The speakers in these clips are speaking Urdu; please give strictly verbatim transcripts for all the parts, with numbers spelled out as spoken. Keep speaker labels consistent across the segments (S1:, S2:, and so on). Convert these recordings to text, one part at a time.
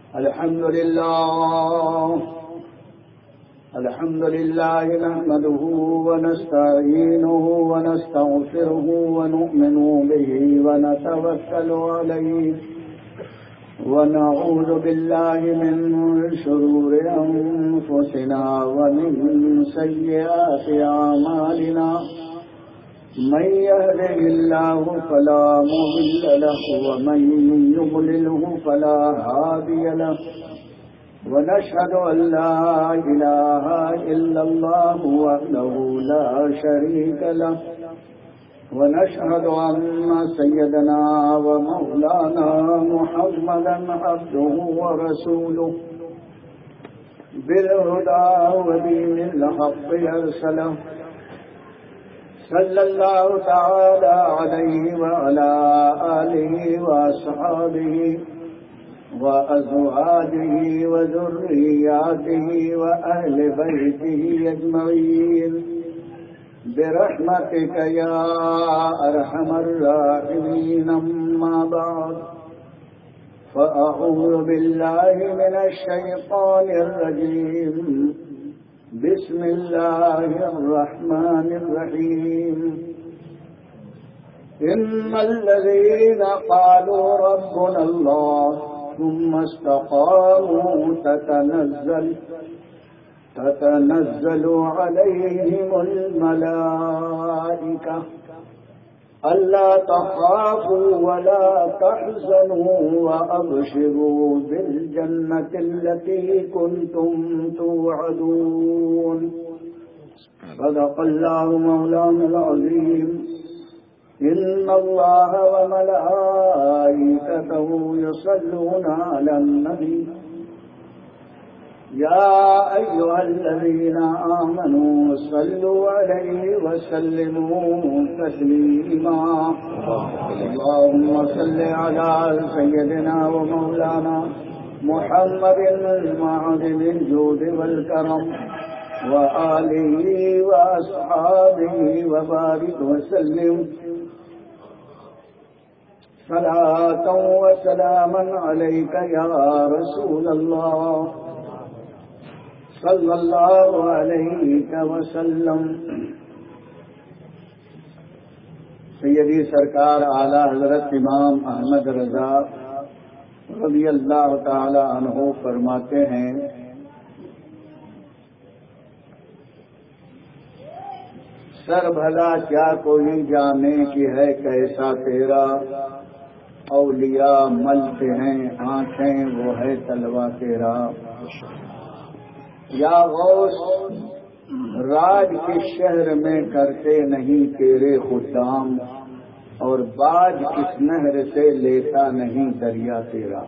S1: الحمد لله الحمد لله نحمده ونستعينه ونستغفره ونؤمن به ونتوكل عليه ونعوذ بالله من شرور أنفسنا ومن سيئات أعمالنا من يهده الله فلا مضل له ومن يضلله فلا هادي له ونشهد أن لا إله إلا الله وحده لا شريك له ونشهد أن سيدنا ومولانا محمدا عبده ورسوله بالهدى ودين الحق أرسله صلى الله تعالى عليه وعلى آله وأصحابه وأزواجه وذرياته وأهل بيته أجمعين برحمتك يا أرحم الراحمين. أما بعد فأعوذ بالله من الشيطان الرجيم. بسم الله الرحمن الرحيم. إن الذين قالوا ربنا الله ثم استقاموا تتنزل تتنزل عليهم الملائكة ألا تخافوا ولا تحزنوا وأبشروا بالجنة التي كنتم توعدون. صدق الله مولانا العظيم. إن الله وملائكته يصلون على النبي يا أيها الذين آمنوا صلوا عليه وسلموا تسليما. اللهم صل على سيدنا ومولانا محمد المعدن الجود والكرم وآله وأصحابه وبارك وسلم صلاة وسلاما عليك يا رسول الله صلی اللہ علیہ وسلم. سیدی سرکار اعلی حضرت امام احمد رضا رضی اللہ تعالی عنہ فرماتے ہیں سر بھلا کیا کوئی جانے کی ہے کیسا تیرا، اولیاء ملتے ہیں آنکھیں وہ ہے تلوا تیرا. یا غوث راج کے شہر میں کرتے نہیں تیرے خدام، اور باج کس نہر سے لیتا نہیں دریا تیرا.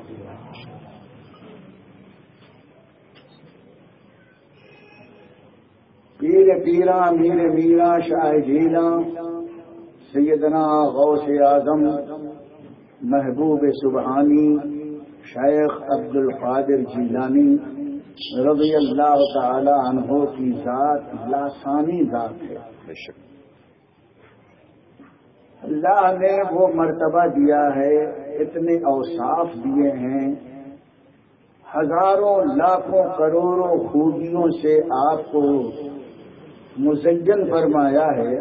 S1: پیر پیرا میر میرا شاہ جیلا سیدنا غوث اعظم محبوب سبحانی شیخ عبد القادر جیلانی رضی اللہ تعالی عنہ کی ذات لاسانی ذات ہے. اللہ نے وہ مرتبہ دیا ہے، اتنے اوصاف دیے ہیں، ہزاروں لاکھوں کروڑوں خوبیوں سے آپ کو مزین فرمایا ہے.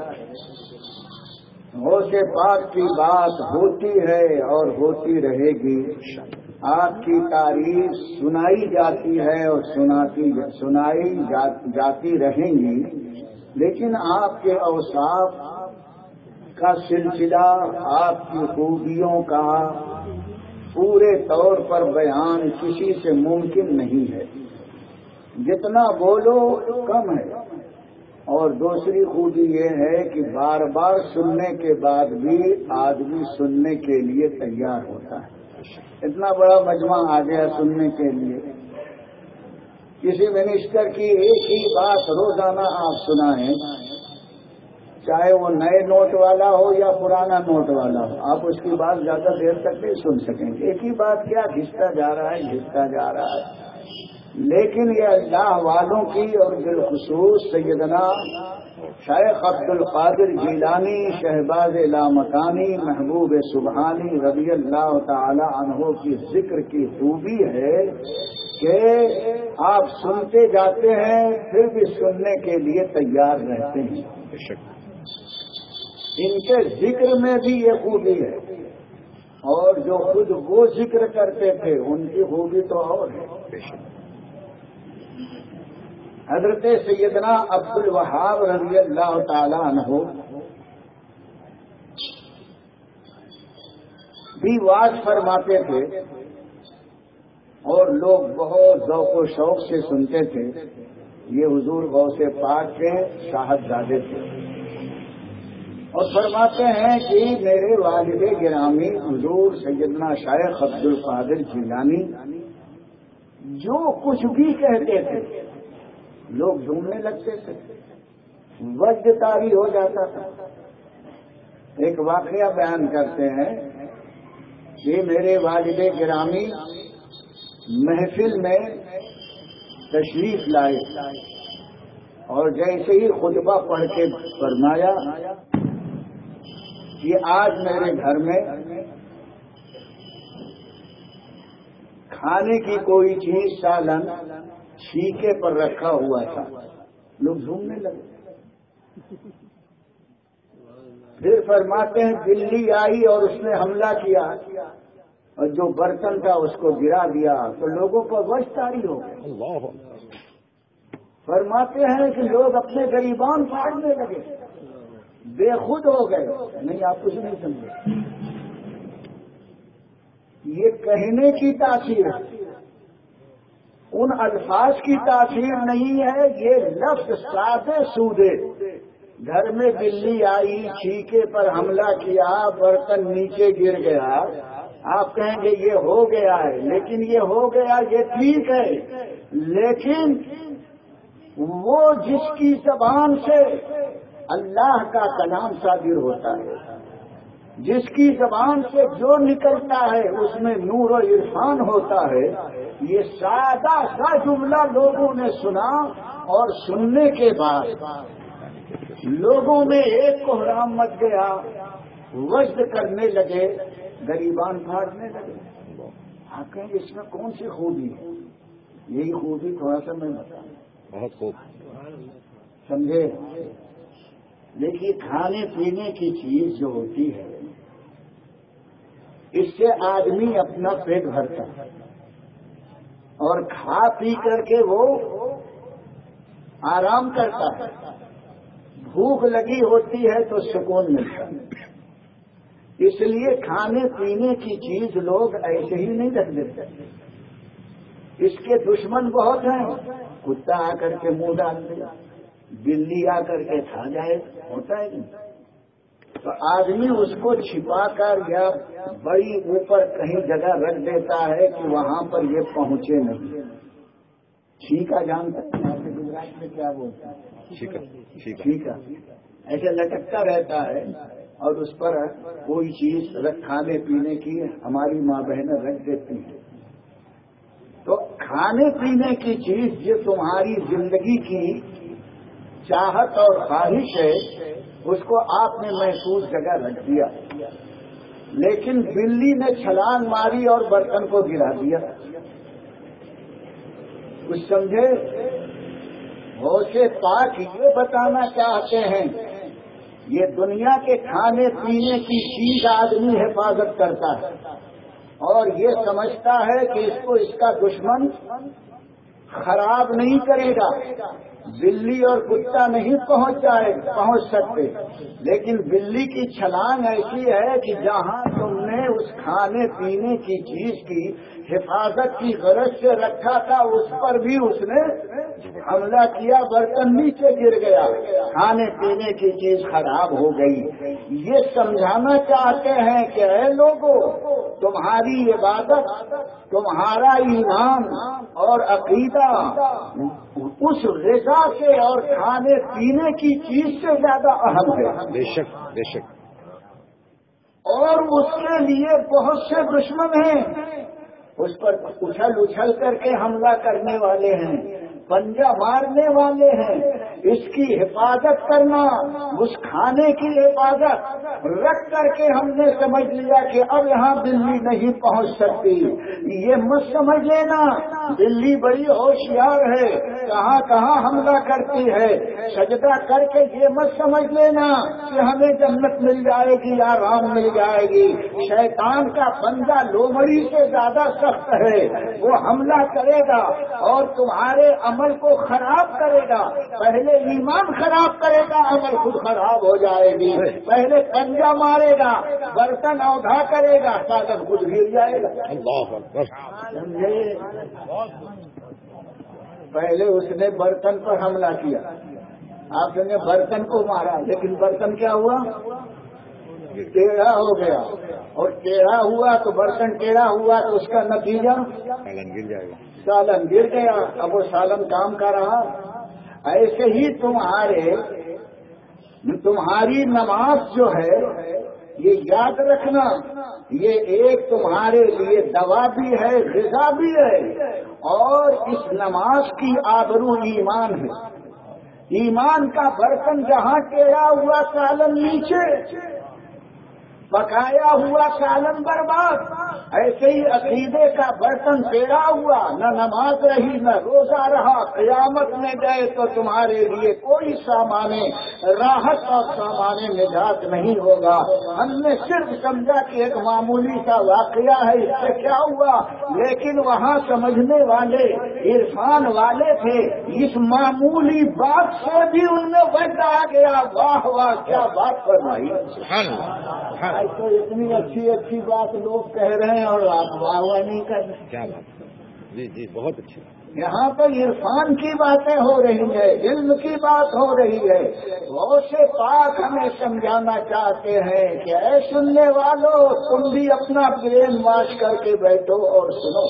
S1: غوث پاک کی بات ہوتی ہے اور ہوتی رہے گی. آپ کی تعریف سنائی جاتی ہے اور سناتی سنائی جاتی رہیں گی، لیکن آپ کے اوصاف کا سلسلہ، آپ کی خوبیوں کا پورے طور پر بیان کسی سے ممکن نہیں ہے. جتنا بولو کم ہے. اور دوسری خوبی یہ ہے کہ بار بار سننے کے بعد بھی آدمی سننے کے لیے تیار ہوتا ہے. اتنا بڑا مجمع آ گیا سننے کے لیے. کسی منسٹر کی ایک ہی بات روزانہ آپ سنائیں، چاہے وہ نئے نوٹ والا ہو یا پرانا نوٹ والا ہو، آپ اس کی بات زیادہ دیر تک نہیں سن سکیں گے. ایک ہی بات کیا گھستا جا رہا ہے گھستا جا رہا ہے. لیکن یہ اللہ والوں کی اور بالخصوص سیدنا شیخ عبد القادر جیلانی شہباز لامکانی محبوب سبحانی رضی اللہ تعالی عنہ کی ذکر کی خوبی ہے کہ آپ سنتے جاتے ہیں پھر بھی سننے کے لیے تیار رہتے ہیں. ان کے ذکر میں بھی یہ خوبی ہے، اور جو خود وہ ذکر کرتے تھے ان کی خوبی تو اور ہے. حضرت سیدنا عبد الوہاب رضی اللہ تعالی عنہ بھی واز فرماتے تھے اور لوگ بہت ذوق و شوق سے سنتے تھے. یہ حضور غوث پاک کے صاحبزادے تھے اور فرماتے ہیں کہ میرے والد گرامی حضور سیدنا شیخ عبد القادر جیلانی جو کچھ بھی کہتے تھے لوگ جھومنے لگتے تھے، وجد طاری ہو جاتا تھا. ایک واقعہ بیان کرتے ہیں کہ میرے والد گرامی محفل میں تشریف لائے اور جیسے ہی خطبہ پڑھ کے فرمایا کہ آج میرے گھر میں کھانے کی کوئی چیز سالن چھیکے پر رکھا ہوا تھا. لوگ جھومنے لگے. پھر فرماتے ہیں بلی آئی اور اس نے حملہ کیا اور جو برتن تھا اس کو گرا دیا تو لوگوں کو وش طاری ہو گئی. فرماتے ہیں کہ لوگ اپنے گریبان پھاڑنے لگے، بے خود ہو گئے. نہیں، آپ کچھ نہیں سمجھے. یہ کہنے کی تاثیر ہے، ان الفاظ کی تاثیر نہیں ہے. یہ لفظ سادے سودے، گھر میں بلی آئی، چھیکے پر حملہ کیا، برتن نیچے گر گیا، آپ کہیں گے یہ ہو گیا ہے. لیکن یہ ہو گیا یہ ٹھیک ہے، لیکن وہ جس کی زبان سے اللہ کا کلام صادر ہوتا ہے، جس کی زبان سے جو نکلتا ہے اس میں نور و عرفان ہوتا ہے. یہ سادہ سا جملہ لوگوں نے سنا اور سننے کے بعد لوگوں میں ایک کوہرام مچ گیا، وجد کرنے لگے، گریبان پھاڑنے لگے. آپ کہیں اس میں کون سی خوبی ہے؟ یہی خوبی تھوڑا سا میں بتاؤں.
S2: بہت خوب
S1: سمجھے؟ دیکھیے، کھانے پینے کی چیز جو ہوتی ہے اس سے آدمی اپنا پیٹ بھرتا ہے اور کھا پی کر کے وہ آرام کرتا ہے. بھوک لگی ہوتی ہے تو سکون ملتا ہے. اس لیے کھانے پینے کی چیز لوگ ایسے ہی نہیں رکھ دیتے. اس کے دشمن بہت ہیں. کتا آ کر کے منہ ڈال دے، بلی آ کر کے کھا جائے، ہوتا ہے نہیں. تو آدمی اس کو چھپا کر یا بڑی اوپر کہیں جگہ رکھ دیتا ہے کہ وہاں پر یہ پہنچے نہیں. چھینکا جانتا ہے گجرات میں کیا بولتے ہیں؟ چھینکا ایسے لٹکتا رہتا ہے اور اس پر کوئی چیز کھانے پینے کی ہماری ماں بہنیں رکھ دیتی ہیں. تو کھانے پینے کی چیز جو تمہاری زندگی کی چاہت اور خواہش ہے اس کو آپ نے محفوظ جگہ رکھ دیا، لیکن بلی نے چھلانگ ماری اور برتن کو گرا دیا. کچھ سمجھے؟ غوث پاک یہ بتانا چاہتے ہیں یہ دنیا کے کھانے پینے کی چیز آدمی حفاظت کرتا ہے اور یہ سمجھتا ہے کہ اس کو اس کا دشمن خراب نہیں کرے گا. بلی اور کتا نہیں پہنچ جائے پہنچ سکتے، لیکن بلی کی چھلانگ ایسی ہے کہ جہاں تم نے اس کھانے پینے کی چیز کی حفاظت کی غرض سے رکھا تھا اس پر بھی اس نے حملہ کیا، برتن نیچے گر گیا، کھانے پینے کی چیز خراب ہو گئی. یہ سمجھانا چاہتے ہیں کہ اے لوگوں، تمہاری عبادت، تمہارا ایمان اور عقیدہ اس غذا سے اور کھانے پینے کی چیز سے زیادہ اہم ہے.
S2: بے شک بے شک.
S1: اور اس کے لیے بہت سے دشمن ہیں، اس پر اچھل اچھل کر کے حملہ کرنے والے ہیں. पंजा मारने वाले हैं, इसकी हिफाजत करना, उस खाने की हिफाजत रख करके हमने समझ लिया कि अब यहाँ बिल्ली नहीं पहुँच सकती। ये मत समझ लेना बिल्ली बड़ी होशियार है, कहाँ कहाँ हमला करती है। सजदा करके ये मत समझ लेना कि हमें जन्नत मिल जाएगी या राम मिल जाएगी। शैतान का पंजा लोमड़ी से ज्यादा सख्त है, वो हमला करेगा और तुम्हारे अमल को खराब करेगा। पहले ईमान खराब करेगा, अमल खुद खराब हो जाएगी। पहले पंजा मारेगा, बर्तन औधा करेगा, साधन खुद गिर जाएगा। समझे? पहले उसने बर्तन पर हमला किया, आपने बर्तन को मारा, लेकिन बर्तन क्या हुआ? टेढ़ा हो गया, और टेढ़ा हुआ तो बर्तन टेढ़ा हुआ तो उसका नतीजा
S2: सालन गिर जाएगा,
S1: सालन गिर गया। अब वो सालन काम का रहा। ऐसे ही तुम्हारे तुम्हारी नमाज जो है, ये याद रखना, ये एक तुम्हारे लिए दवा भी है, ग़िज़ा भी है, और इस नमाज की आबरू ईमान है। ईमान का बर्तन जहाँ टेढ़ा हुआ सालन नीचे, पकाया हुआ सालन बर्बाद। ऐसे ही अकीदे का बर्तन टेढ़ा हुआ, न नमाज रही न रोजा रहा, क़यामत में गए तो तुम्हारे लिए कोई सामाने राहत और सामाने निजात नहीं होगा। हमने सिर्फ समझा कि एक मामूली सा वाक़या है, इससे क्या हुआ, लेकिन वहाँ समझने वाले इरफान वाले थे। इस मामूली बात से भी उनमें वजह आ गया। वाह वाह, क्या बात फरमाई। तो इतनी अच्छी अच्छी बात लोग कह रहे हैं और आप वाह वाह नहीं कर रहे।
S2: क्या बात? जी जी, बहुत अच्छी।
S1: यहाँ पर इरफान की बातें हो रही है, इल्म की बात हो रही है। वो से पाक हमें समझाना चाहते हैं कि ऐ सुनने वालों, तुम भी अपना ब्रेन वॉश करके बैठो और सुनो।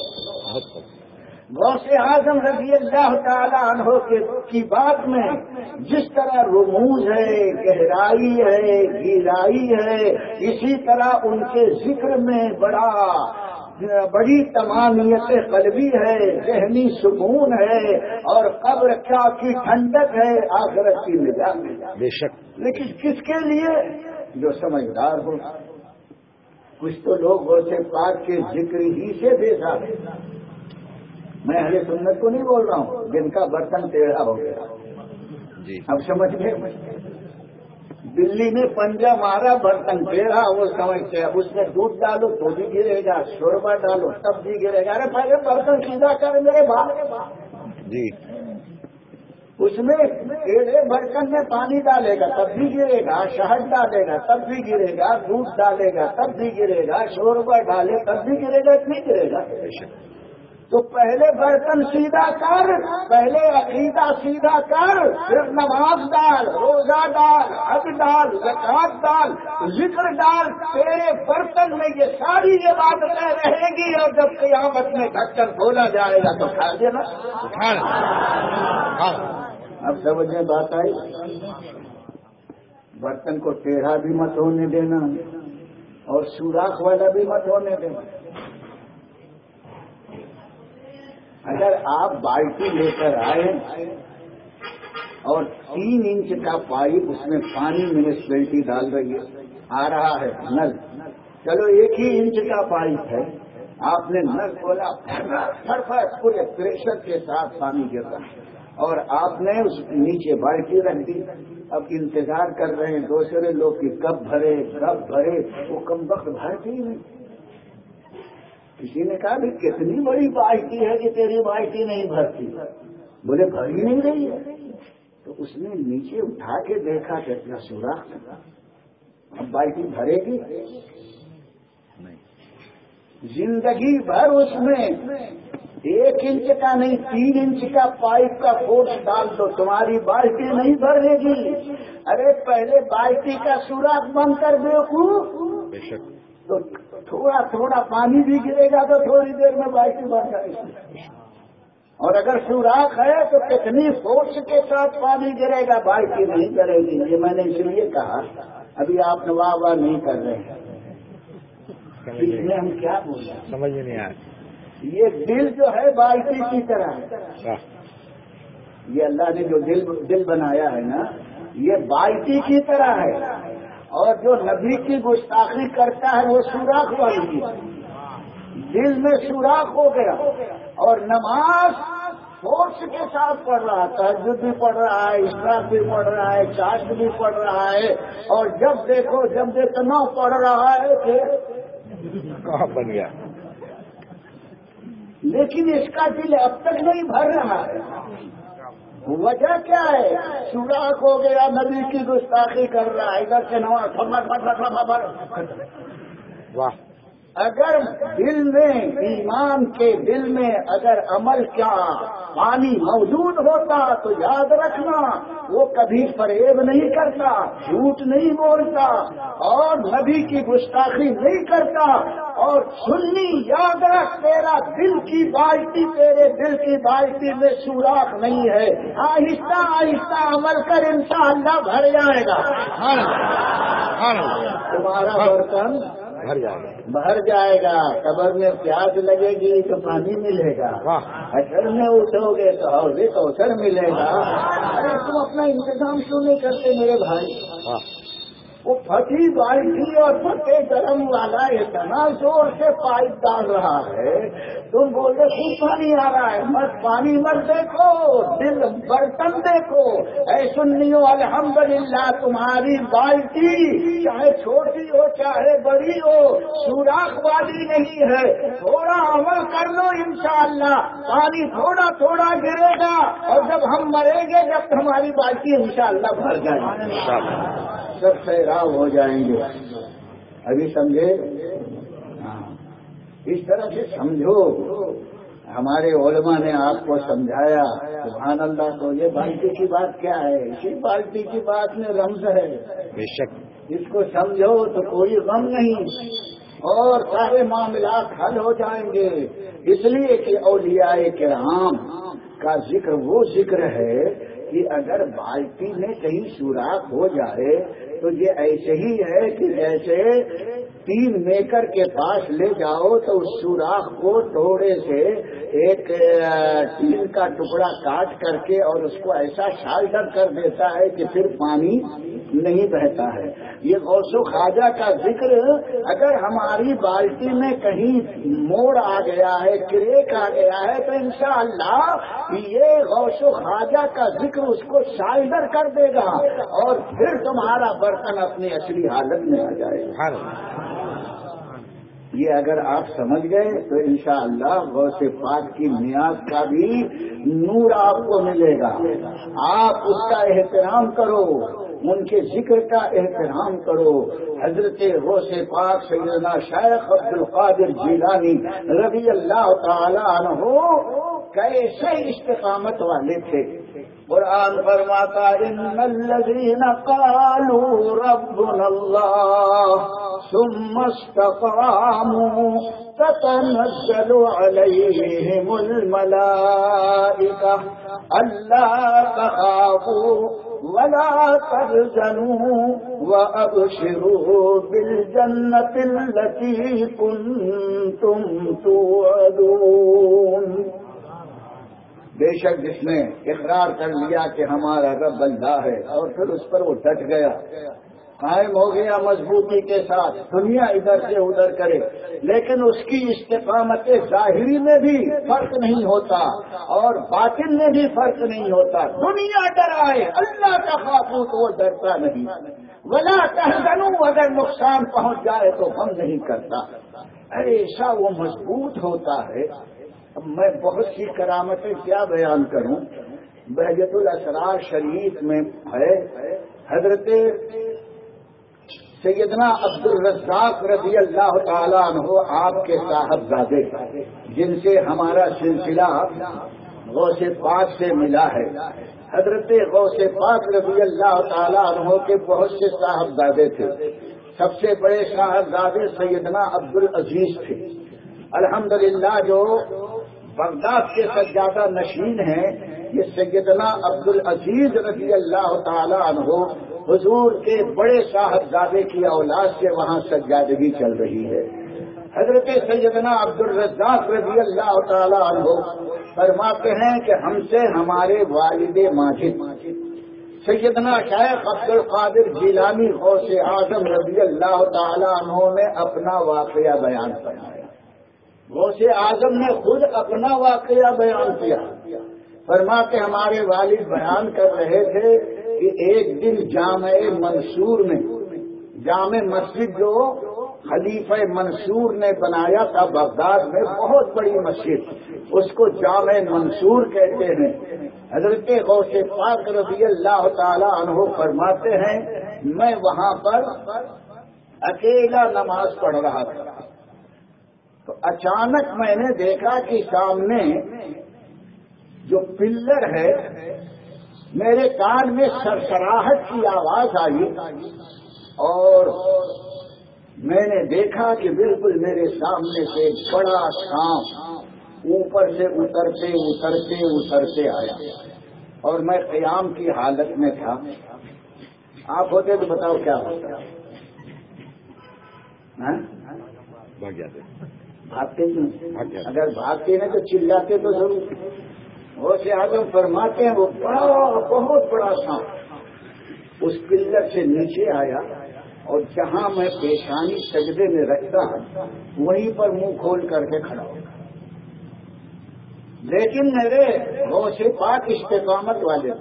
S1: गौसे आज़म रज़ी अल्लाह ताला अन्हु की बात में जिस तरह रुमूज है, गहराई है, गहराई है, इसी तरह उनके जिक्र में बड़ा बड़ी तमानियत क़ल्बी है, ज़हनी सुकून है, और कब्र क्या की ठंडक है, आखिरत की निजात है।
S2: बेशक।
S1: लेकिन किसके लिए? जो समझदार हो। कुछ तो लोग गौसे पाक के जिक्र ही से बेजार है। मैं अहले सुन्नत को नहीं बोल रहा हूँ, जिनका बर्तन टेढ़ा हो गया
S2: जी।
S1: अब समझ गए। बिल्ली ने पंजा मारा, बर्तन टेढ़ा, वो समझते अब उसमें दूध डालो तो भी गिरेगा, शोरबा डालो तब भी गिरेगा। अरे पहले बर्तन सीधा कर मेरे भाई
S2: जी।
S1: उसमें टेढ़े बर्तन में पानी डालेगा तब भी गिरेगा, शहद डालेगा तब भी गिरेगा, दूध डालेगा तब भी गिरेगा, शोरबा डाले तब भी गिरेगा, नहीं गिरेगा। तो पहले बर्तन सीधा कर, पहले अकीदा सीधा कर, फिर नमाज डाल, रोजा डाल, हज डाल, ज़कात डाल, जिक्र डाल। तेरे बर्तन में ये सारी ये बातें रहेगी, और जब क़यामत में ढक्कन खोला जाएगा तो खा देना। अब समझ में बात आई। बर्तन को टेढ़ा भी मत होने देना और सुराख वाला भी मत होने देना। अगर आप बाल्टी लेकर आए और तीन इंच का पाइप, उसमें पानी म्यूनिसिपैलिटी डाल रही है, आ रहा है नल, चलो एक ही इंच का पाइप है, आपने नल खोला, फटफट पूरे प्रेशर के साथ पानी गिर रहा है, और आपने उस नीचे बाल्टी रख दी। अब इंतजार कर रहे हैं दूसरे लोग की कब भरे कब भरे, वो कम वक्त भरती ही नहीं। किसी ने कहा भी कितनी बड़ी बाल्टी है कि तेरी बाल्टी नहीं भरती? बोले भर ही नहीं रही है। तो उसने नीचे उठा के देखा कि इतना सुराख था, अब बाल्टी भरेगी नहीं। जिंदगी भर उसमें एक इंच का नहीं तीन इंच का पाइप का फोर्स डाल दो, तुम्हारी बाल्टी नहीं भरेगी। अरे पहले बाल्टी का सुराख बंद कर दो,
S2: बेशक।
S1: तो थोड़ा थोड़ा पानी भी गिरेगा तो थोड़ी देर में बाल्टी भर जाएगी। और अगर सुराख है तो कितनी फोर्स के साथ पानी गिरेगा, बाल्टी नहीं करेगी। ये मैंने इसलिए कहा, अभी आप वाह वाह नहीं कर रहे हैं, इसमें हम क्या बोले समझ
S2: नहीं आया।
S1: ये दिल जो है बाल्टी की तरह है, یہ اللہ نے جو دل دل بنایا ہے نا، یہ بالٹی کی طرح ہے، اور جو نبی کی گستاخی کرتا ہے وہ سوراخ والی کی، دل میں سوراخ ہو گیا، اور نماز فورس کے ساتھ پڑھ رہا، تہجد بھی پڑھ رہا ہے، اشراق بھی پڑھ رہا ہے، چاشت بھی پڑھ رہا ہے، اور جب دیکھو جب اتنا پڑھ رہا ہے کہ
S2: کہاں بن گیا،
S1: لیکن اس کا دل اب تک نہیں بھر رہا ہے۔ وجہ کیا ہے؟ سوراخ ہو گیا، نبی کی گستاخی کر رہا ہے، ادھر سے نماز۔
S2: واہ،
S1: اگر دل میں، ایمان کے دل میں اگر عمل کا پانی موجود ہوتا تو یاد رکھنا وہ کبھی فریب نہیں کرتا، جھوٹ نہیں بولتا، اور نبی کی گستاخی نہیں کرتا۔ اور سنی یاد رکھ، تیرا دل کی بالٹی، تیرے دل کی بالٹی میں سوراخ نہیں ہے، آہستہ آہستہ عمل کر، انشاءاللہ بھر جائے گا، تمہارا برتن
S2: بھر جائے گا،
S1: بھر جائے گا۔ قبر میں پیاس لگے گی تو پانی ملے گا، حشر میں اٹھو گے تو حوض کوثر ملے گا۔ ارے تم اپنا انتظام کیوں نہیں کرتے میرے بھائی؟ وہ پھٹی بالٹی اور پھٹے گرم والا اتنا زور سے پائپ ڈال رہا ہے، تم بول رہے خوب پانی آ رہا ہے، مت پانی مت دیکھو، دل برتن دیکھو۔ اے سنیو الحمدللہ، تمہاری بالٹی چاہے چھوٹی ہو چاہے بڑی ہو، سوراخ والی نہیں ہے۔ تھوڑا عمل کر لو، انشاءاللہ پانی تھوڑا تھوڑا گرے گا، اور جب ہم مریں گے جب ہماری بالٹی انشاءاللہ بھر جائے گی، سب سیراب ہو جائیں گے۔ ابھی سمجھے؟ اس طرح سے سمجھو، ہمارے علماء نے آپ کو سمجھایا، سبحان اللہ۔ تو یہ بالٹی کی بات کیا ہے؟ اسی بالٹی کی بات میں رمز ہے،
S2: بے شک،
S1: اس کو سمجھو تو کوئی غم نہیں، اور سارے معاملات حل ہو جائیں گے۔ اس لیے کہ اولیاء کرام کا ذکر وہ ذکر ہے کہ اگر بالٹی میں کہیں سوراخ ہو جائے تو یہ ایسے ہی ہے کہ جیسے تین میکر کے پاس لے جاؤ تو اس سوراخ کو تھوڑے سے ایک تین کا ٹکڑا کاٹ کر کے اور اس کو ایسا شالٹر کر دیتا ہے کہ پھر پانی نہیں بہتا ہے۔ یہ غوث و خواجہ کا ذکر اگر ہماری بالٹی میں کہیں موڑ آ گیا ہے، کریک آ گیا ہے، تو انشاءاللہ یہ غوث و خواجہ کا ذکر اس کو شالٹر کر دے گا، اور پھر تمہارا برتن اپنی اصلی حالت میں آ جائے گا۔ یہ اگر آپ سمجھ گئے تو انشاءاللہ غوث پاک کی نیاز کا بھی نور آپ کو ملے گا۔ آپ اس کا احترام کرو، ان کے ذکر کا احترام کرو۔ حضرت غوث پاک سیدنا شیخ عبد القادر جیلانی رضی اللہ تعالی عنہ کیسے استقامت والے تھے۔ قرآن فرماتا ان الذین قالوا ربنا اللہ ثم استقاموا تتنزل علیہم الملائکہ الا تخافوا ولا تحزنوا وابشروا بالجنة التي كنتم توعدون۔ بے شک جس نے اقرار کر لیا کہ ہمارا رب اللہ ہے اور پھر اس پر وہ ڈٹ گیا، قائم ہو گیا مضبوطی کے ساتھ، دنیا ادھر سے ادھر کرے لیکن اس کی استقامت ظاہری میں بھی فرق نہیں ہوتا اور باطن میں بھی فرق نہیں ہوتا۔ دنیا ڈرائے، اللہ کا خافو تو وہ ڈرتا نہیں، ولا تحزنوا اگر نقصان پہنچ جائے تو غم نہیں کرتا، ایسا وہ مضبوط ہوتا ہے۔ اب میں بہت سی کرامتیں کیا بیان کروں، بہجت الاسرار شریف میں ہے حضرت سیدنا عبد الرزاق رضی اللہ تعالیٰ عنہ آپ کے صاحبزادے جن سے ہمارا سلسلہ غوث پاک سے ملا ہے۔ حضرت غوث پاک رضی اللہ تعالیٰ عنہ کے بہت سے صاحبزادے تھے، سب سے بڑے صاحبزادے سیدنا عبد العزیز تھے۔ الحمدللہ جو بغداد کے سجادہ نشین ہیں، یہ سیدنا عبد العزیز رضی اللہ تعالی عنہ حضور کے بڑے صاحبزادے کی اولاد سے وہاں سجادگی چل رہی ہے۔ حضرت سیدنا عبدالرزاق رضی اللہ تعالی عنہ فرماتے ہیں کہ ہم سے ہمارے والد ماجد سیدنا شیخ عبد القادر جیلانی غوث اعظم رضی اللہ تعالی عنہ نے اپنا واقعہ بیان فرمایا. غوث اعظم نے خود اپنا واقعہ بیان کیا. فرماتے ہمارے والد بیان کر رہے تھے کہ ایک دن جامع منصور میں، جامع مسجد جو خلیفہ منصور نے بنایا تھا بغداد میں، بہت بڑی مسجد، اس کو جامع منصور کہتے ہیں. حضرت غوث پاک رضی اللہ تعالی عنہ فرماتے ہیں میں وہاں پر اکیلا نماز پڑھ رہا تھا تو اچانک میں نے دیکھا کہ سامنے جو پلر ہے، میرے کان میں سرسراہٹ کی آواز آئی اور میں نے دیکھا کہ بالکل میرے سامنے سے ایک بڑا سانپ اوپر سے اترتے اترتے اترتے آیا اور میں قیام کی حالت میں تھا. آپ ہوتے تو بتاؤ کیا ہوتا؟
S2: بھاگ جاتے
S1: بھاگتے کیوں؟ اگر بھاگتے نہیں تو چلاتے تو ضرور. غوث اعظم فرماتے ہیں وہ بڑا بہت بڑا سانپ اس پلر سے نیچے آیا اور جہاں میں پیشانی سجدے میں رکھتا وہیں پر منہ کھول کر کے کھڑا ہو. لیکن میرے غوث پاک استقامت والے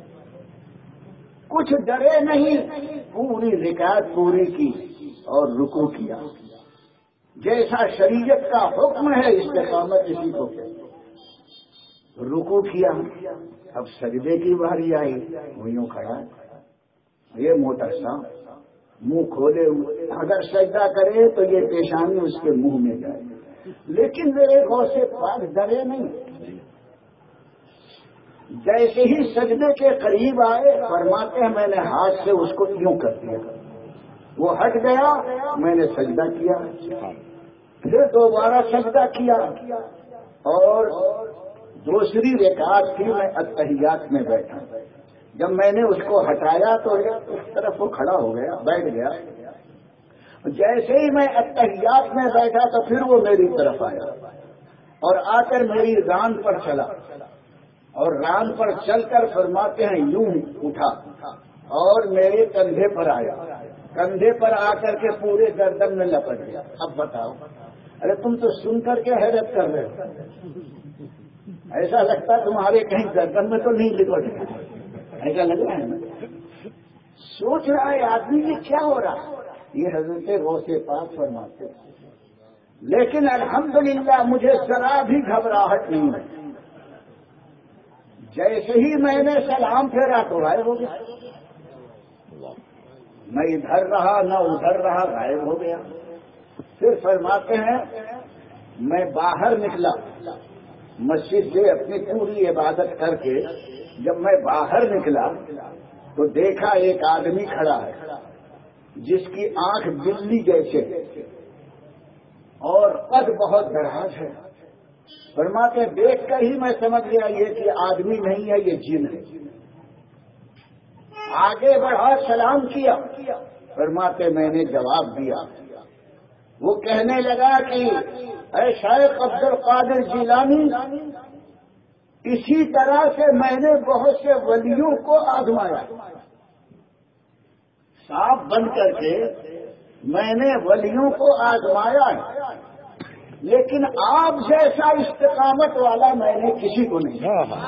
S1: کچھ ڈرے نہیں، پوری رکعت پوری کی اور رکوع کیا. جیسا شریعت کا حکم ہے استقامت اسی کو کہتے. رکوع کیا، اب سجدے کی باری آئی، وہ یوں کھڑا. یہ موٹا سا منہ کھولے ہوئے، اگر سجدہ کرے تو یہ پیشانی اس کے منہ میں جائے. لیکن میرے غوث پاک ڈرے نہیں. جیسے ہی سجدے کے قریب آئے فرماتے ہیں میں نے ہاتھ سے اس کو یوں کر دیا، وہ ہٹ گیا. میں نے سجدہ کیا، پھر دوبارہ سجدہ کیا اور دوسری رکعت کی میں التحیات میں بیٹھا. جب میں نے اس کو ہٹایا تو اس طرف وہ کھڑا ہو گیا، بیٹھ گیا. جیسے ہی میں التحیات میں بیٹھا تو پھر وہ میری طرف آیا اور آ کر میری ران پر چلا اور ران پر چل کر فرماتے ہیں یوں اٹھا اور میرے کندھے پر آیا. کندھے پر آ کر کے پورے گردن میں لپٹ گیا. اب بتاؤ، ارے تم تو سن کر کے حیرت کر رہے ہو، ایسا لگتا تمہارے کہیں گردن میں تو نہیں لپٹ گیا، ایسا لگ رہا ہے. سوچ رہا ہے آدمی یہ کیا ہو رہا ہے. یہ حضرت غوث پاک فرماتے ہیں لیکن الحمدللہ مجھے ذرا بھی گھبراہٹ نہیں ہے. جیسے ہی میں نے سلام پھیرا تو غائب ہو گیا. میں ادھر رہا نہ ادھر رہا، غائب ہو گیا. پھر فرماتے ہیں میں باہر نکلا مسجد سے اپنی پوری عبادت کر کے. جب میں باہر نکلا تو دیکھا ایک آدمی کھڑا ہے جس کی آنکھ بلی جیسے اور قد بہت دراز ہے. فرماتے دیکھ کر ہی میں سمجھ گیا یہ کہ آدمی نہیں ہے، یہ جن ہے. آگے بڑھا سلام کیا. فرماتے میں نے جواب دیا. وہ کہنے لگا کہ اے شیخ عبد القادر جیلانی، اسی طرح سے میں نے بہت سے ولیوں کو آزمایا. سانپ بن کر کے میں نے ولیوں کو آزمایا ہے، لیکن آپ جیسا استقامت والا میں نے کسی کو نہیں.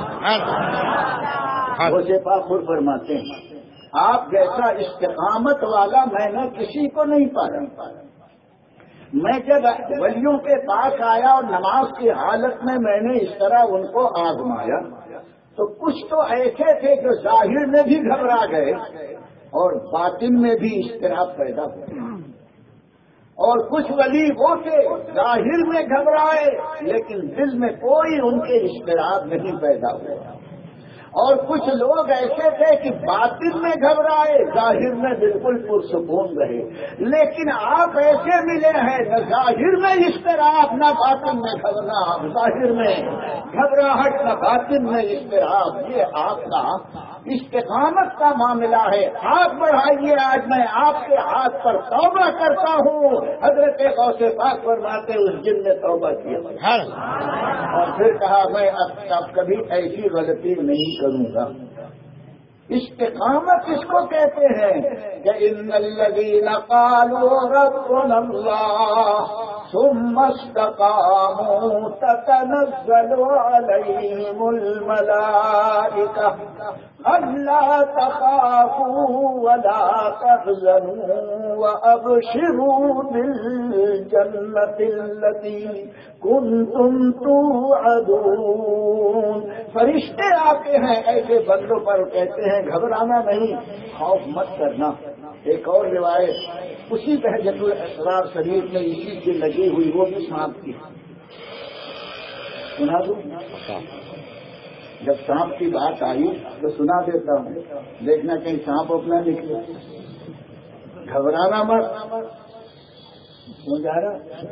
S1: وہ سے پاخر فرماتے ہیں آپ جیسا استقامت والا میں نے کسی کو نہیں پایا. میں جب ولیوں کے پاس آیا اور نماز کی حالت میں میں نے اس طرح ان کو آزمایا تو کچھ تو ایسے تھے جو ظاہر میں بھی گھبرا گئے اور باطن میں بھی اضطراب پیدا ہوا، اور کچھ ولی وہ تھے ظاہر میں گھبرائے لیکن دل میں کوئی ان کے اضطراب نہیں پیدا ہوا، اور کچھ لوگ ایسے تھے کہ باطن میں گھبرائے ظاہر میں بالکل پرسکون رہے. لیکن آپ ایسے ملے ہیں نہ ظاہر میں اضطراب نہ باطن میں گھبراہٹ، ظاہر میں گھبراہٹ نہ باطن میں اضطراب، یہ آپ کا استقامت کا معاملہ ہے. ہاتھ بڑھائیے، آج میں آپ کے ہاتھ پر توبہ کرتا ہوں. حضرت غوث پاک فرماتے اس جن نے توبہ کیا اور پھر کہا میں اب کبھی ایسی غلطی نہیں کروں گا. استقامت اس کو کہتے ہیں کہ ان الذین قالوا ربنا اللہ ثم استقاموا تتنزل علیہم الملائکہ الا تخافوا ولا تحزنوا وابشروا بالجنۃ التي کنتم توعدون. فرشتے آتے ہیں ایسے بندوں پر کہتے ہیں گھبرانا نہیں، خوف مت کرنا. ایک اور روایت اسی بہجت الاسرار شریف میں اسی سے لگی ہوئی، وہ بھی سانپ کی سنا دوں. جب سانپ کی بات آئی تو سنا دیتا ہوں، دیکھنا کہیں سانپ اپنا نکلے. گھبرانا مت، سمجھا رہا.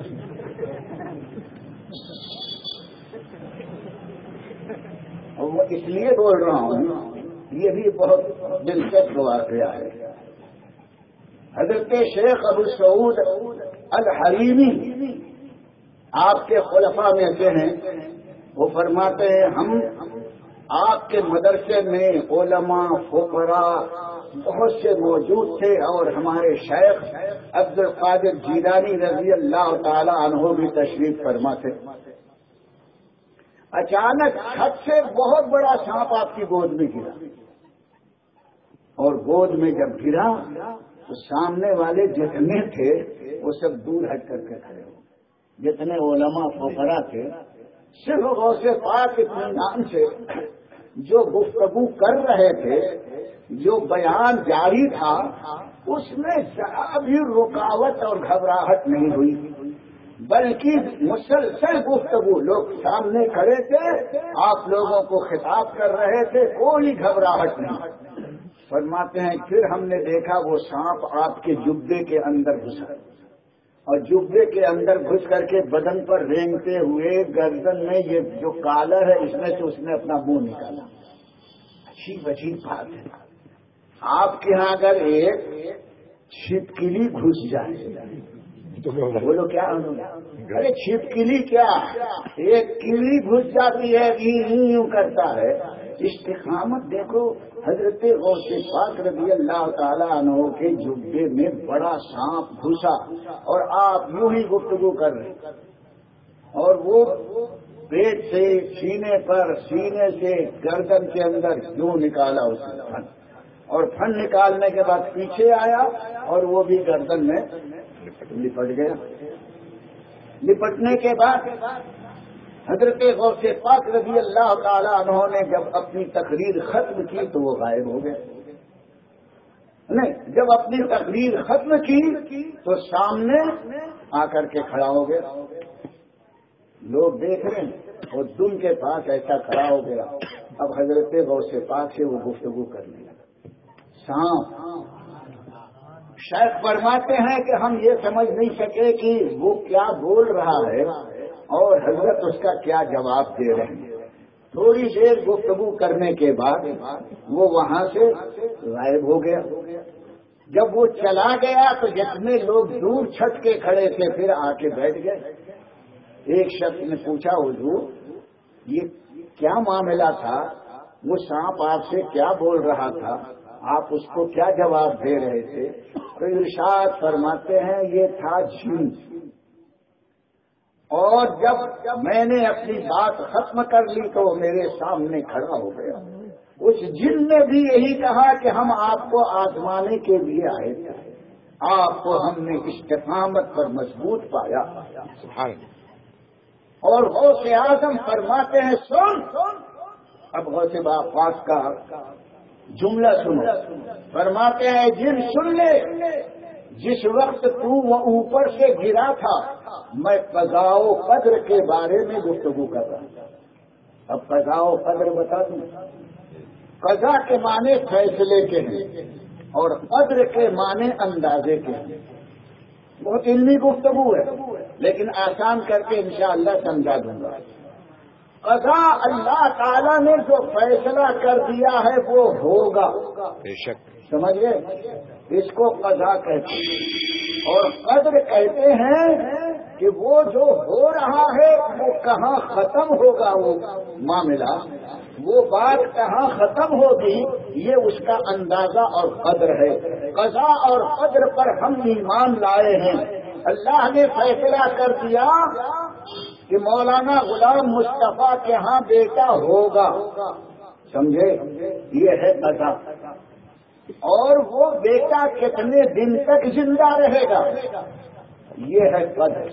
S1: اور وہ اس لیے بول رہا ہوں، یہ بھی بہت دلچسپ واقعہ ہے. حضرت شیخ ابو سعود الحریمی آپ کے خلفاء میں سے ہیں. وہ فرماتے ہیں ہم آپ کے مدرسے میں علماء فقراء بہت سے موجود تھے اور ہمارے شیخ عبد القادر جیلانی رضی اللہ تعالی عنہ بھی تشریف فرما تھے. اچانک چھت سے بہت بڑا سانپ آپ کی گود میں گرا، اور گود میں جب گرا تو سامنے والے جتنے تھے وہ سب دور ہٹ کر کے کھڑے ہو. جتنے علماء فقراء تھے صرف غوث پاک اطمینان سے جو گفتگو کر رہے تھے، جو بیان جاری تھا، اس میں ذرا بھی رکاوٹ اور گھبراہٹ نہیں ہوئی، بلکہ مسلسل گفتگو. لوگ سامنے کھڑے تھے، آپ لوگوں کو خطاب کر رہے تھے، کوئی گھبراہٹ نہیں. فرماتے ہیں پھر ہم نے دیکھا وہ سانپ آپ کے جبے کے اندر گھسا، اور جبے کے اندر گھس کر کے بدن پر رینگتے ہوئے گردن میں یہ جو کالر ہے اس میں سے اس نے اپنا منہ نکالا. عجیب عجیب بات ہے. آپ کے ہاں اگر ایک چھپکلی گھس جائے بولو کیا؟ ارے چھپکلی کیا، ایک کیڑی گھس جاتی ہے، یوں کرتا ہے. استقامت دیکھو، حضرت غوث پاک رضی اللہ تعالیٰ عنہ کے جبے میں بڑا سانپ گھسا اور آپ یوں ہی گفتگو کر رہے، اور وہ پیٹ سے سینے پر، سینے سے گردن کے اندر یوں نکالا اس نے پھن، اور پھن نکالنے کے بعد پیچھے آیا اور وہ بھی گردن میں لپٹ گیا. لپٹنے کے بعد حضرت غوث پاک رضی اللہ تعالی عنہ نے جب اپنی تقریر ختم کی تو وہ غائب ہو گئے. نہیں، جب اپنی تقریر ختم کی تو سامنے آ کر کے کھڑا ہو گیا. لوگ دیکھ رہے ہیں اور دن کے پاس ایسا کھڑا ہو گیا. اب حضرت غوث پاک سے وہ گفتگو کرنے لگا. سانپ شیخ فرماتے ہیں کہ ہم یہ سمجھ نہیں سکے کہ وہ کیا بول رہا ہے اور حضرت اس کا کیا جواب دے رہے ہیں. تھوڑی دیر گفتگو کرنے کے بعد وہ وہاں سے غائب ہو گیا. جب وہ چلا گیا تو جتنے لوگ دور چھٹ کے کھڑے تھے پھر آ کے بیٹھ گئے. ایک شخص نے پوچھا حضور یہ کیا معاملہ تھا، وہ سانپ آپ سے کیا بول رہا تھا، آپ اس کو کیا جواب دے رہے تھے؟ تو ارشاد فرماتے ہیں یہ تھا جن، اور جب میں نے اپنی بات ختم کر لی تو وہ میرے سامنے کھڑا ہو گیا. اس جن نے بھی یہی کہا کہ ہم آپ کو آزمانے کے لیے آئے تھے، آپ کو ہم نے استقامت پر مضبوط پایا. اور غوث اعظم فرماتے ہیں سن. اب غوث پاک کا جملہ سنو. فرماتے ہیں جن سن لے، جس وقت تو وہ اوپر سے گرا تھا میں قضاء و قدر کے بارے میں گفتگو کر رہا تھا. اب قضاء و قدر بتا دوں. قضاء کے معنی فیصلے کے ہیں اور قدر کے معنی اندازے کے ہیں. بہت علمی گفتگو ہے لیکن آسان کر کے انشاءاللہ سمجھا دوں گا. قضا اللہ تعالیٰ نے جو فیصلہ کر دیا ہے وہ ہوگا.
S2: بے شک.
S1: سمجھ گئے؟ اس کو قضا کہتے ہیں. اور قدر کہتے ہیں کہ وہ جو ہو رہا ہے وہ کہاں ختم ہوگا، وہ معاملہ، وہ بات کہاں ختم ہوگی، یہ اس کا اندازہ اور قدر ہے. قضا اور قدر پر ہم ایمان لائے ہیں. اللہ نے فیصلہ کر دیا کہ مولانا غلام مصطفیٰ کے ہاں بیٹا ہوگا. سمجھے؟ یہ ہے قضا. اور وہ بیٹا کتنے دن تک زندہ رہے گا، یہ ہے قدر.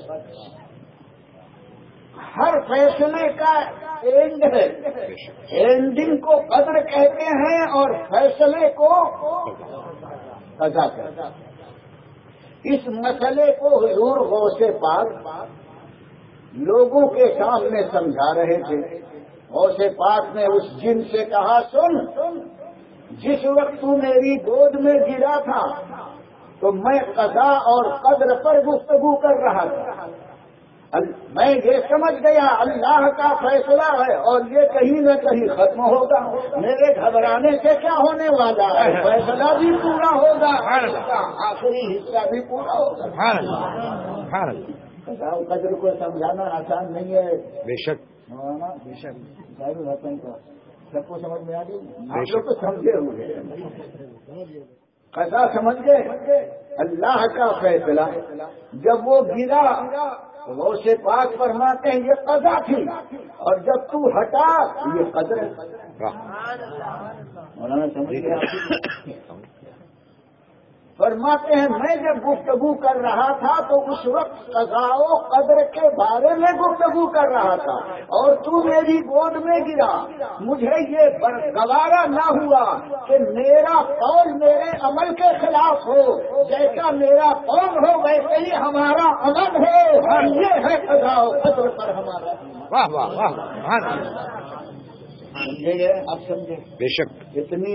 S1: ہر فیصلے کا اینڈ ہے. اینڈنگ کو قدر کہتے ہیں اور فیصلے کو قضا کہتے ہیں. اس مسئلے کو حضور غوث پاک لوگوں کے سامنے سمجھا رہے تھے. غوث پاک نے اس جن سے کہا، سن، جس وقت تو میری گود میں گرا تھا تو میں قضا اور قدر پر گفتگو کر رہا تھا. میں یہ سمجھ گیا اللہ کا فیصلہ ہے اور یہ کہیں نہ کہیں ختم ہوگا. میرے گھبرانے سے کیا ہونے والا ہے، فیصلہ بھی پورا ہوگا، آخری حصہ بھی پورا ہوگا. قضا و قدر کو سمجھانا آسان نہیں ہے.
S2: بے شک.
S1: بے شک. سب کو سمجھ میں آ گئی، آپ لوگ تو سمجھے ہوئے. قضا سمجھ گئے، اللہ کا فیصلہ. جب وہ گرا تو وہ سے پاک فرماتے ہیں یہ قضا تھی، اور جب تو ہٹا یہ قدر ہے. مولانا سمجھ گیا؟ فرماتے ہیں میں جب گفتگو کر رہا تھا تو اس وقت قضا و قدر کے بارے میں گفتگو کر رہا تھا، اور تو میری گود میں گرا. مجھے یہ گوارا نہ ہوا کہ میرا قول میرے عمل کے خلاف ہو. جیسا میرا قول ہو ویسے ہی ہمارا عمل ہو. یہ ہے قضا و قدر پر ہمارا.
S2: واہ واہ واہ.
S1: سمجھے گئے؟ اب سمجھے؟
S2: بے شک.
S1: اتنی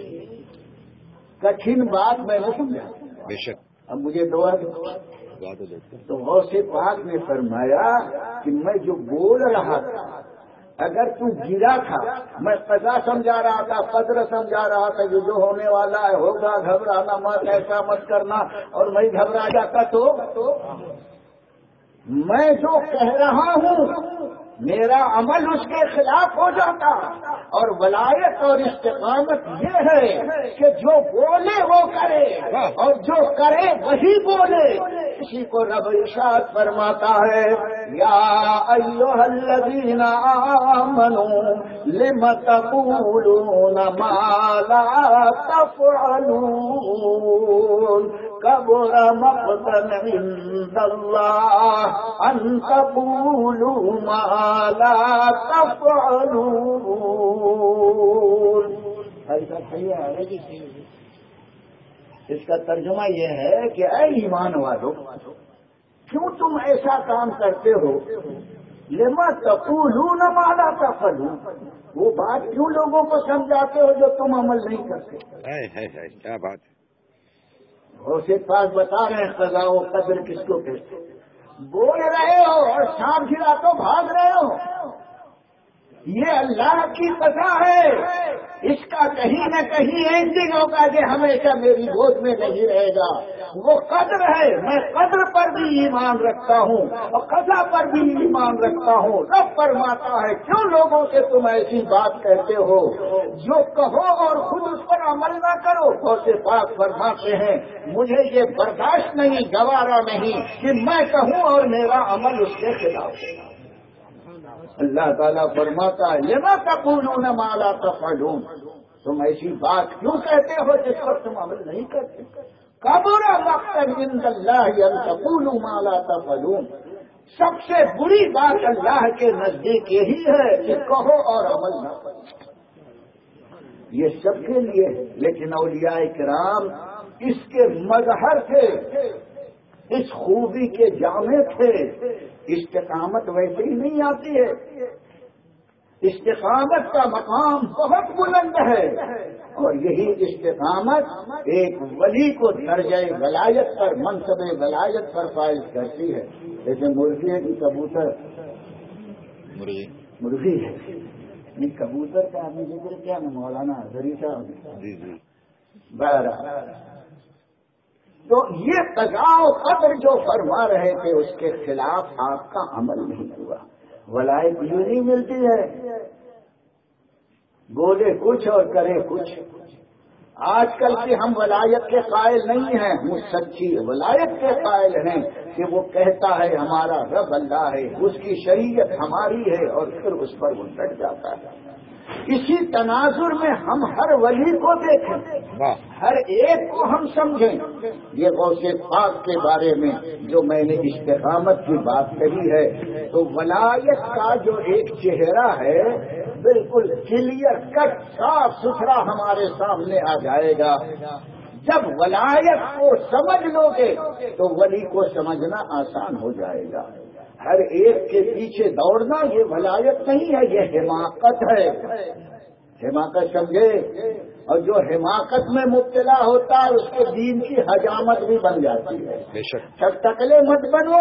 S1: کٹھن بات میں نے سمجھا.
S2: بے شک.
S1: اب مجھے دعا تو غوث پاک نے فرمایا کہ میں جو بول رہا تھا، اگر تو گرا تھا میں قضا سمجھا رہا تھا، قدر سمجھا رہا تھا، یہ جو ہونے والا ہے ہوگا، گھبرانا مت، ایسا مت کرنا، اور میں گھبرا جاتا تو میں جو کہہ رہا ہوں میرا عمل اس کے خلاف ہو جاتا. اور ولایت اور استقامت یہ ہے کہ جو بولے وہ کرے اور جو کرے وہی بولے. اسی کو رب ارشاد فرماتا ہے، یا ایھا الذین آمنوا لم تقولون ما لا تفعلون کبر مقتا عند اللہ ان تقولوا ما لا تفعلون. اس کا ترجمہ یہ ہے کہ اے ایمان والو، کیوں تم ایسا کام کرتے ہو؟ لما تقولون ما لا تفعلون، وہ بات کیوں لوگوں کو سمجھاتے ہو جو تم عمل نہیں کرتے؟
S2: کیا بات ہے.
S1: اسے پاس بتا رہے ہیں قضا و قدر کس کو کہتے. بول رہے ہو اور سانپ گرا تو بھاگ رہے ہو، یہ اللہ کی قضا ہے. اس کا کہیں نہ کہیں اینڈنگ ہوگا کہ ہمیشہ میری گود میں نہیں رہے گا. وہ قدر ہے، میں قدر پر بھی ایمان رکھتا ہوں اور قضا پر بھی ایمان رکھتا ہوں. رب فرماتا ہے کیوں لوگوں سے تم ایسی بات کہتے ہو جو کہو اور خود اس پر عمل نہ کرو. غوث پاک فرماتے ہیں مجھے یہ برداشت نہیں، گوارا نہیں کہ میں کہوں اور میرا عمل اس کے خلاف ہے. اللہ تعالیٰ فرماتا ہے لما تقولون ما لا تفعلون، تم ایسی بات کیوں کہتے ہو جس پر تم عمل نہیں کرتے. کبر مقتا عند اللہ ان تقولوا ما لا تفعلون، سب سے بری بات اللہ کے نزدیک یہی ہے کہ کہو اور عمل نہ کرو. یہ سب کے لیے ہے، لیکن اولیاء کرام اس کے مظہر تھے، اس خوبی کے جامع تھے. استقامت ویسے ہی نہیں آتی ہے. استقامت کا مقام بہت بلند ہے، اور یہی استقامت ایک ولی کو درجہ ولایت پر، منصب ولایت پر فائز کرتی ہے. جیسے مرغی کی کبوتر مرغی ہے یہ کبوتر کا آدمی ذکر کیا نا مولانا حضری صاحب
S2: جی جی
S1: بہرحال تو یہ قضاء و قدر جو فرما رہے تھے اس کے خلاف آپ کا عمل نہیں ہوا. ولایت یوں نہیں ملتی ہے بولے کچھ اور کرے کچھ. آج کل کی ہم ولایت کے قائل نہیں ہیں, ہم سچی ولایت کے قائل ہیں کہ وہ کہتا ہے ہمارا رب اللہ ہے, اس کی شریعت ہماری ہے اور پھر اس پر وہ ڈٹ جاتا ہے. اسی تناظر میں ہم ہر ولی کو دیکھیں, ہر ایک کو ہم سمجھیں. یہ غوث پاک کے بارے میں جو میں نے استقامت کی بات کہی ہے تو ولایت کا جو ایک چہرہ ہے بالکل کلیئر کٹ صاف ستھرا ہمارے سامنے آ جائے گا. جب ولایت کو سمجھ لو گے تو ولی کو سمجھنا آسان ہو جائے گا. ہر ایک کے پیچھے دوڑنا یہ ولایت نہیں ہے, یہ حماقت ہے. حماقت سمجھے, اور جو حماقت میں مبتلا ہوتا ہے اس کے دین کی حجامت بھی بن جاتی ہے. سب ٹکلے مت بنو,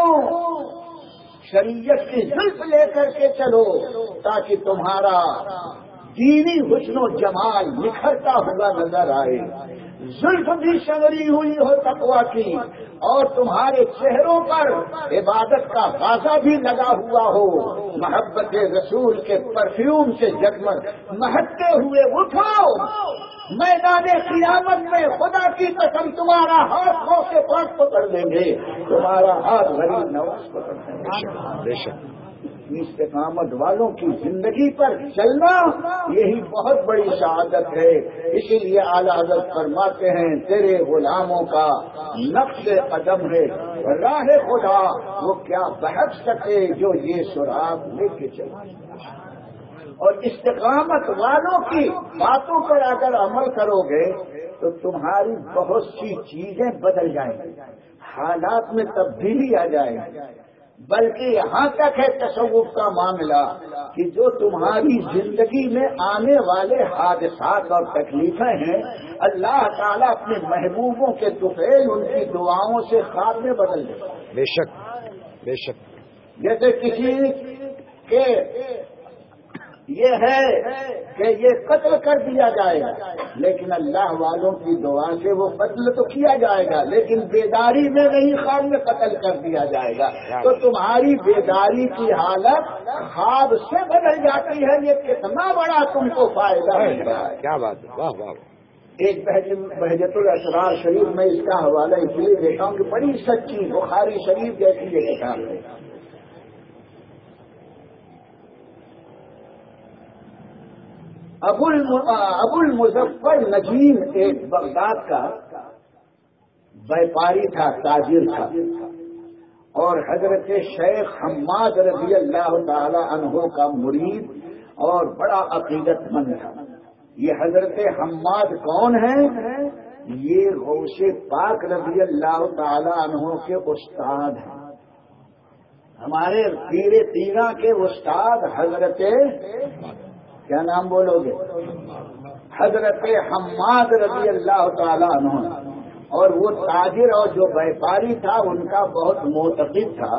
S1: شریعت کی زلف لے کر کے چلو تاکہ تمہارا دینی حسن و جمال نکھرتا ہوا نظر آئے. زلف بھی سنوری ہوئی ہو تقویٰ کی اور تمہارے چہروں پر عبادت کا غازہ بھی لگا ہوا ہو. محبت رسول کے پرفیوم سے جگمگ مہکتے ہوئے اٹھو, میدان قیامت میں خدا کی قسم تمہارا ہاتھ کھو کے پاس پکڑ لیں گے, تمہارا ہاتھ غریب نواز پکڑ لیں گے. استقامت والوں کی زندگی پر چلنا یہی بہت بڑی شہادت ہے. اسی لیے اعلیٰ حضرت فرماتے ہیں تیرے غلاموں کا نقش قدم ہے راہ خدا, وہ کیا بہک سکے جو یہ سراغ لے کے چلے. اور استقامت والوں کی باتوں پر اگر عمل کرو گے تو تمہاری بہت سی چیزیں بدل جائیں گی, حالات میں تبدیلی آ جائے گی. بلکہ یہاں تک ہے تصوف کا معاملہ کہ جو تمہاری زندگی میں آنے والے حادثات اور تکلیفیں ہیں اللہ تعالیٰ اپنے محبوبوں کے طفیل ان کی دعاؤں سے خواب میں بدل دے.
S2: بے شک بے شک.
S1: جیسے کسی کے یہ ہے کہ یہ قتل کر دیا جائے گا لیکن اللہ والوں کی دعا سے وہ قتل تو کیا جائے گا لیکن بیداری میں نہیں خواب میں قتل کر دیا جائے گا. تو تمہاری بیداری کی حالت خواب سے بدل جاتی ہے. یہ کتنا بڑا تم کو فائدہ مل رہا ہے.
S2: کیا بات ہے, واہ واہ.
S1: ایک بہجت الاسرار شریف میں اس کا حوالہ اس لیے دیتا ہوں کہ بڑی سچی بخاری شریف جیسی یہ کتاب ہے. ابو ابو المظفر نجیم ایک بغداد کا بیپاری تھا, تاجر تھا, اور حضرت شیخ حماد رضی اللہ تعالی عنہ کا مرید اور بڑا عقیدت مند تھا. یہ حضرت حماد کون ہیں؟ یہ غوث پاک رضی اللہ تعالی عنہ کے استاد ہیں. ہمارے پیر تیرا کے استاد حضرت کیا نام بولو گے؟ حضرت حماد رضی اللہ تعالی عنہ. اور وہ تاجر اور جو بیپاری تھا ان کا بہت معتقد تھا.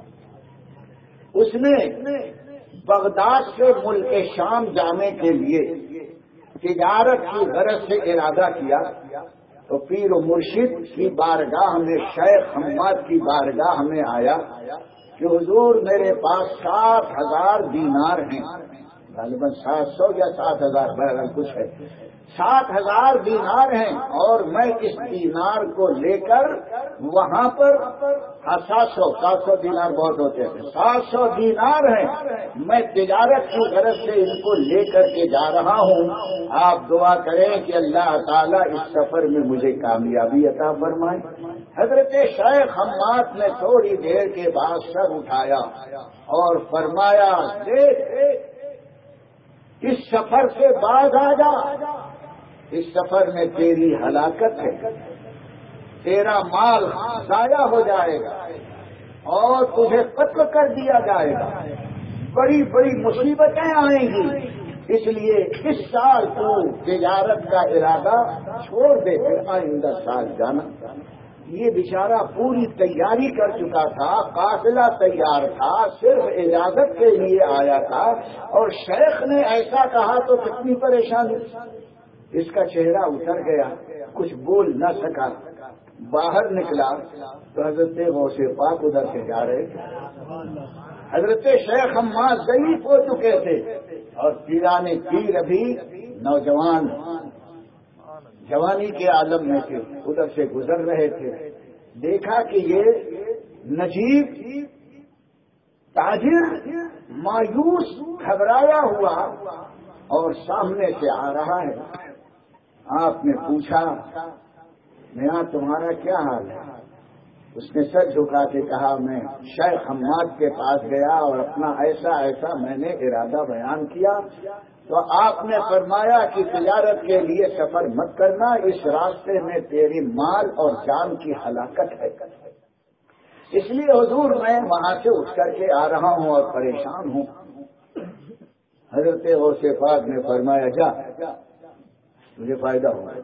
S1: اس نے بغداد سے ملک شام جانے کے لیے تجارت کی غرض سے ارادہ کیا تو پیر و مرشد کی بارگاہ میں شیخ حماد کی بارگاہ میں آیا کہ حضور میرے پاس سات ہزار دینار ہیں, غالباً سات سو یا سات ہزار بہرحال کچھ ہے, سات ہزار دینار ہیں اور میں اس دینار کو لے کر وہاں پر سات سو سات سو دینار بہت ہوتے ہیں, سات سو دینار ہیں, میں تجارت کی غرض سے ان کو لے کر کے جا رہا ہوں. آپ دعا کریں کہ اللہ تعالیٰ اس سفر میں مجھے کامیابی عطا فرمائے. حضرت شیخ حماد نے تھوڑی دیر کے بعد سر اٹھایا اور فرمایا دیکھ اس سفر سے باز آ جا, اس سفر میں تیری ہلاکت ہے, تیرا مال ضائع ہو جائے گا اور تجھے قتل کر دیا جائے گا, بڑی بڑی مصیبتیں آئیں گی. اس لیے اس سال تو تجارت کا ارادہ چھوڑ دے, پھر آئندہ سال جانا. یہ بیچارہ پوری تیاری کر چکا تھا، قافلہ تیار تھا، صرف اجازت کے لیے آیا تھا، اور شیخ نے ایسا کہا تو کتنی پریشانی۔ اس کا چہرہ اتر گیا، کچھ بول نہ سکا، باہر نکلا تو حضرت غوث پاک ادھر سے جا رہے تھے۔ حضرت شیخ حماد ضعیف ہو چکے تھے اور پیران پیر ابھی نوجوان جوانی کے عالم میں تھے، ادھر سے گزر رہے تھے۔ دیکھا کہ یہ نجیب تاجر مایوس گھبرایا ہوا اور سامنے سے آ رہا ہے۔ آپ نے پوچھا میاں تمہارا کیا حال ہے؟ اس نے سر جھکا کے کہا میں شیخ حماد کے پاس گیا اور اپنا ایسا ایسا میں نے ارادہ بیان کیا، تو آپ نے فرمایا کہ تجارت کے لیے سفر مت کرنا، اس راستے میں تیری مال اور جان کی ہلاکت ہے، اس لیے حضور میں وہاں سے اٹھ کر کے آ رہا ہوں اور پریشان ہوں۔ حضرت غوث پاک نے فرمایا جا مجھے فائدہ ہوگا۔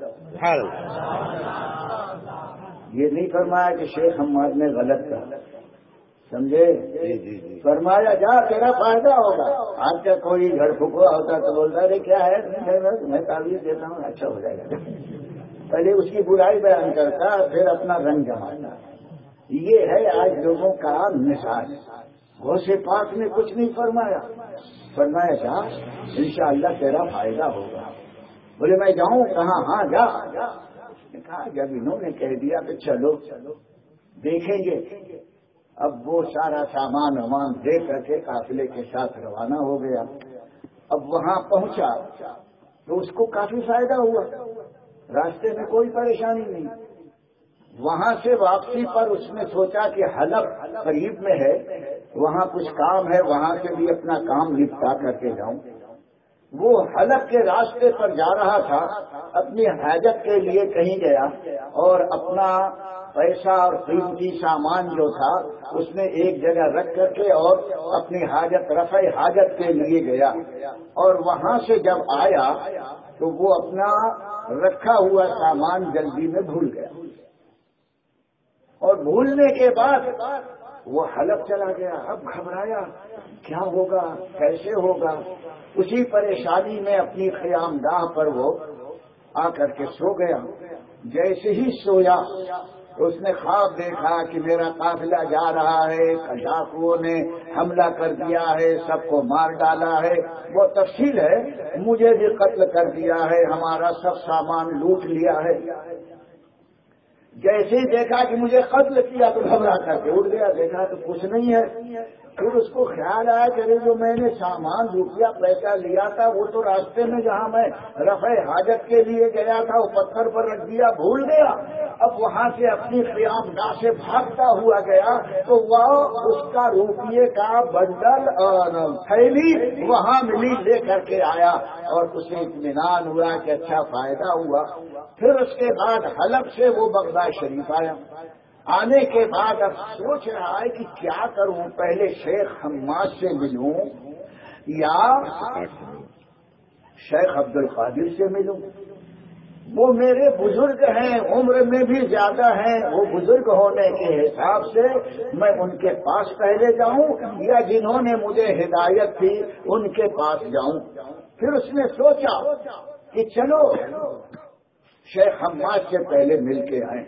S1: یہ نہیں فرمایا کہ شیخ حماد نے غلط کہا، سمجھے؟ فرمایا جا تیرا فائدہ ہوگا۔ آج کا کوئی گھر پھکوا ہوتا تو بولتا ہے کیا ہے میں تعویذ دیتا ہوں اچھا ہو جائے گا، پہلے اس کی برائی بیان کرتا پھر اپنا رنگ جماتا۔ یہ ہے آج لوگوں کا مزاج۔ غوث پاک نے کچھ نہیں فرمایا، فرمایا جا انشاءاللہ تیرا فائدہ ہوگا۔ بولے میں جاؤں کہاں؟ ہاں جا۔ نے کہا جب انہوں نے کہہ دیا تو چلو دیکھیں گے۔ اب وہ سارا سامان وامان دے کر کے قافلے کے ساتھ روانہ ہو گیا۔ اب وہاں پہنچا تو اس کو کافی فائدہ ہوا، راستے میں کوئی پریشانی نہیں۔ وہاں سے واپسی پر اس نے سوچا کہ حلب قریب میں ہے، وہاں کچھ کام ہے، وہاں سے بھی اپنا کام نپٹا کر کے جاؤں۔ وہ حلب کے راستے پر جا رہا تھا، اپنی حاجت کے لیے کہیں گیا اور اپنا پیسہ اور قیمتی سامان جو تھا اس نے ایک جگہ رکھ کر کے اور اپنی حاجت رفع حاجت کے لیے گیا، اور وہاں سے جب آیا تو وہ اپنا رکھا ہوا سامان جلدی میں بھول گیا، اور بھولنے کے بعد وہ حلب چلا گیا۔ اب گھبرایا کیا ہوگا کیسے ہوگا، اسی پریشانی میں اپنی قیام گاہ پر وہ آ کر کے سو گیا۔ جیسے ہی سویا اس نے خواب دیکھا کہ میرا قافلہ جا رہا ہے، ڈاکوؤں نے حملہ کر دیا ہے، سب کو مار ڈالا ہے، وہ تفصیل ہے، مجھے بھی قتل کر دیا ہے، ہمارا سب سامان لوٹ لیا ہے۔ جیسے ہی دیکھا کہ مجھے قتل کیا تو گھبرا کر کے اٹھ گیا، دیکھا تو کچھ نہیں ہے۔ پھر اس کو خیال آیا کہ جو میں نے سامان روپیہ پیسہ لیا تھا وہ تو راستے میں جہاں میں رفع حاجت کے لیے گیا تھا وہ پتھر پر رکھ دیا، بھول گیا۔ اب وہاں سے اپنی قیام گاہ سے بھاگتا ہوا گیا تو وہ اس کا روپیے کا بنڈل اور تھیلی وہاں ملی، لے کر کے آیا اور اسے اطمینان ہوا کہ اچھا فائدہ ہوا۔ پھر اس کے بعد حلب سے وہ بغداد شریف آیا۔ آنے کے بعد اب سوچ رہا ہے کہ کیا کروں، پہلے شیخ حماد سے ملوں یا شیخ عبد القادر سے ملوں؟ وہ میرے بزرگ ہیں، عمر میں بھی زیادہ ہیں، وہ بزرگ ہونے کے حساب سے میں ان کے پاس پہلے جاؤں یا جنہوں نے مجھے ہدایت دی ان کے پاس جاؤں؟ پھر اس نے سوچا کہ چلو شیخ حماد سے پہلے مل کے آئیں۔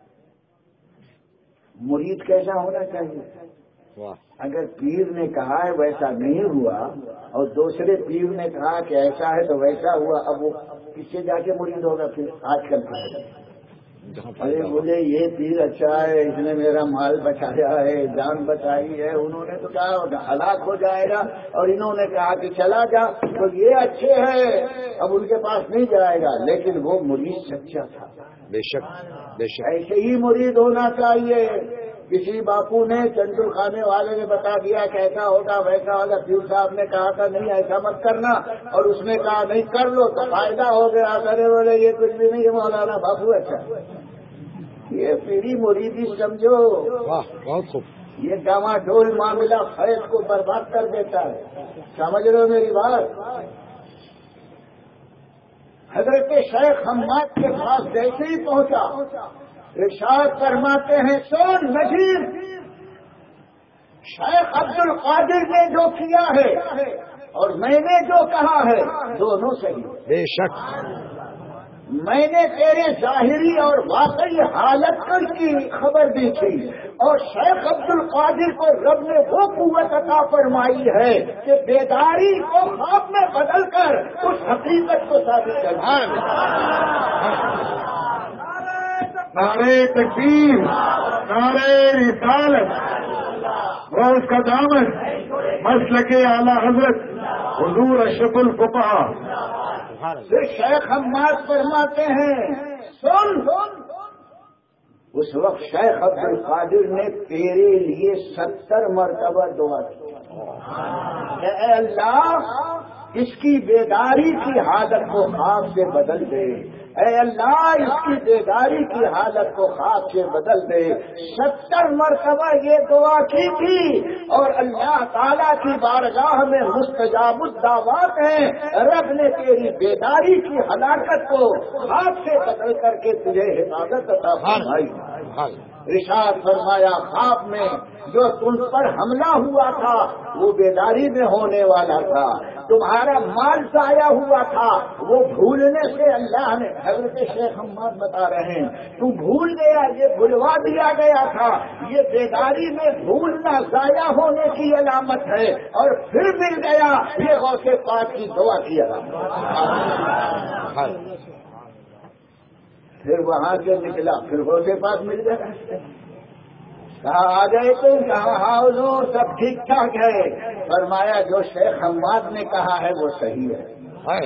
S1: مرید کیسا ہونا چاہیے؟ اگر پیر نے کہا ہے ویسا نہیں ہوا اور دوسرے پیر نے کہا کہ ایسا ہے تو ویسا ہوا، اب وہ کس سے جا کے مرید ہوگا؟ پھر آج کل ارے بولے یہ پیر اچھا ہے، اس نے میرا مال بچایا ہے، جان بچائی ہے، انہوں نے تو کہا ہلاک ہو جائے گا اور انہوں نے کہا کہ چلا جا، تو یہ اچھے ہیں، اب ان کے پاس نہیں جائے گا، لیکن وہ مرید سچا تھا۔
S2: بے شک بے شک
S1: ایسے ہی مرید ہونا چاہیے۔ کسی باپو نے چندو کھانے والے نے بتا دیا کیسا ہوگا ویسا ہوگا، پیر صاحب نے کہا تھا نہیں ایسا مت کرنا، اور اس نے کہا نہیں کر لو تو فائدہ ہو گیا، کرے بولے یہ کچھ بھی نہیں ہے مولانا باپو اچھا۔ یہ پیری مریدی سمجھو،
S2: واہ بہت خوب۔
S1: یہ ڈاما ڈول معاملہ فیض کو برباد کر دیتا ہے، سمجھ رہے ہو میری بات؟ حضرت شیخ حماد کے پاس جیسے ہی پہنچا ارشاد فرماتے ہیں سن نذیر، شیخ عبد القادر نے جو کیا ہے اور میں نے جو کہا ہے دونوں صحیح۔
S2: بے شک
S1: میں نے تیرے ظاہری اور واقعی حالت کی خبر دی تھی، اور شیخ عبد القادر کو رب نے وہ قوت عطا فرمائی ہے کہ بیداری کو خواب میں بدل کر اس حقیقت کو ثابت کرنا۔
S3: نعرے تکبیر، نعرے رسالت، وہ اس کا دامن مسلک اعلی حضرت حضور اشرف الفقہا۔
S1: پھر شیخ حماد فرماتے ہیں سن اس وقت شیخ عبد القادر نے تیرے لیے ستر مرتبہ دعا کی، اے اللہ اس کی بیداری کی حالت کو خواب سے بدل دے، اے اللہ اس کی بیداری کی حالت کو خواب سے بدل دے۔ ستر مرتبہ یہ دعا کی تھی، اور اللہ تعالیٰ کی بارگاہ میں مستجاب الدعوات ہیں، رب نے تیری بیداری کی ہلاکت کو خواب سے بدل کر کے تجھے حفاظت عطا فرمائی۔ ارشاد فرمایا خواب میں جو تم پر حملہ ہوا تھا وہ بیداری میں ہونے والا تھا، تمہارا مال ضائع ہوا تھا وہ بھولنے سے اللہ نے، حضرت شیخ حماد بتا رہے ہیں تو بھول گیا، یہ بھلوا دیا گیا تھا، یہ بیداری میں بھولنا ضائع ہونے کی علامت ہے، اور پھر مل گیا یہ غوث پاک کی دعا کی علامت۔ پھر وہاں سے نکلا، پھر غوث پاک مل گیا، کہا آ گئے تو کہا ہاں حضور سب ٹھیک ٹھاک ہے۔ فرمایا جو شیخ حماد نے کہا ہے وہ صحیح ہے۔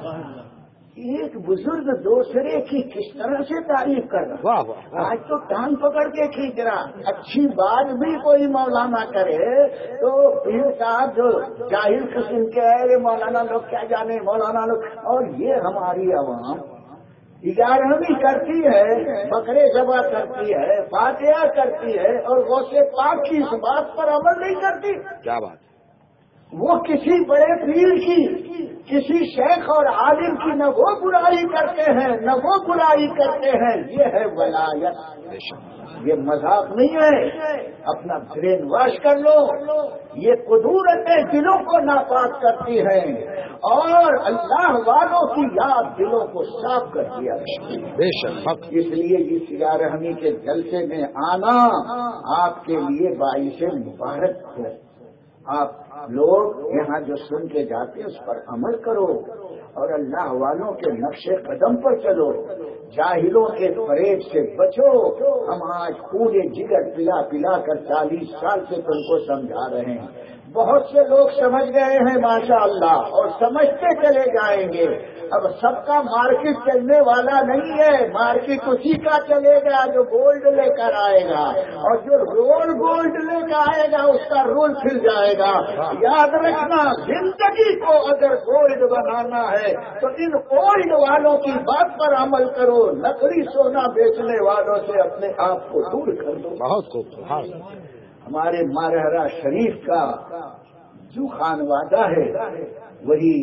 S1: ایک بزرگ دوسرے کی کس طرح سے تعریف کر رہا ہے، آج تو ٹانگ پکڑ کے کھینچ رہا، اچھی بات بھی کوئی مولانا کرے تو پیر صاحب جو جاہل قسم کے ہے مولانا لوگ کیا جانے، مولانا لوگ، اور یہ ہماری عوام گیارہویں کرتی ہے، بکرے ذبح کرتی ہے، فاتحہ کرتی ہے، اور غوث پاک کی اس بات پر عمل نہیں کرتی۔
S2: کیا بات،
S1: وہ کسی بڑے پیر کی، کسی شیخ اور عالم کی نہ وہ برائی کرتے ہیں نہ وہ برائی کرتے ہیں، یہ ہے ولایت، یہ مذاق نہیں ہے، اپنا برین واش کر لو، یہ قدورتیں دلوں کو ناپاک کرتی ہیں، اور اللہ والوں کی یاد دلوں کو صاف کر دیا
S2: بے شک۔
S1: اس لیے اس گیارہویں کے جلسے میں آنا آپ کے لیے باعث مبارک ہو۔ آپ لوگ یہاں جو سن کے جاتے ہیں اس پر عمل کرو، اور اللہ والوں کے نقش قدم پر چلو، جاہلوں کے فریب سے بچو۔ ہم آج پورے جگر پلا پلا کر چالیس سال سے تم کو سمجھا رہے ہیں، بہت سے لوگ سمجھ گئے ہیں ماشاء اللہ، اور سمجھتے چلے جائیں گے۔ اب سب کا مارکیٹ چلنے والا نہیں ہے، مارکیٹ اسی کا چلے گا جو گولڈ لے کر آئے گا، اور جو رول گولڈ لے کر آئے گا اس کا رول کھل جائے گا۔ یاد رکھنا زندگی کو اگر گولڈ بنانا ہے تو ان گولڈ والوں کی بات پر عمل کرو، نقلی سونا بیچنے والوں سے اپنے آپ کو دور کر دو۔
S2: بہت خوب۔
S1: ہمارے مارہرہ شریف کا جو خانوادہ ہے وہی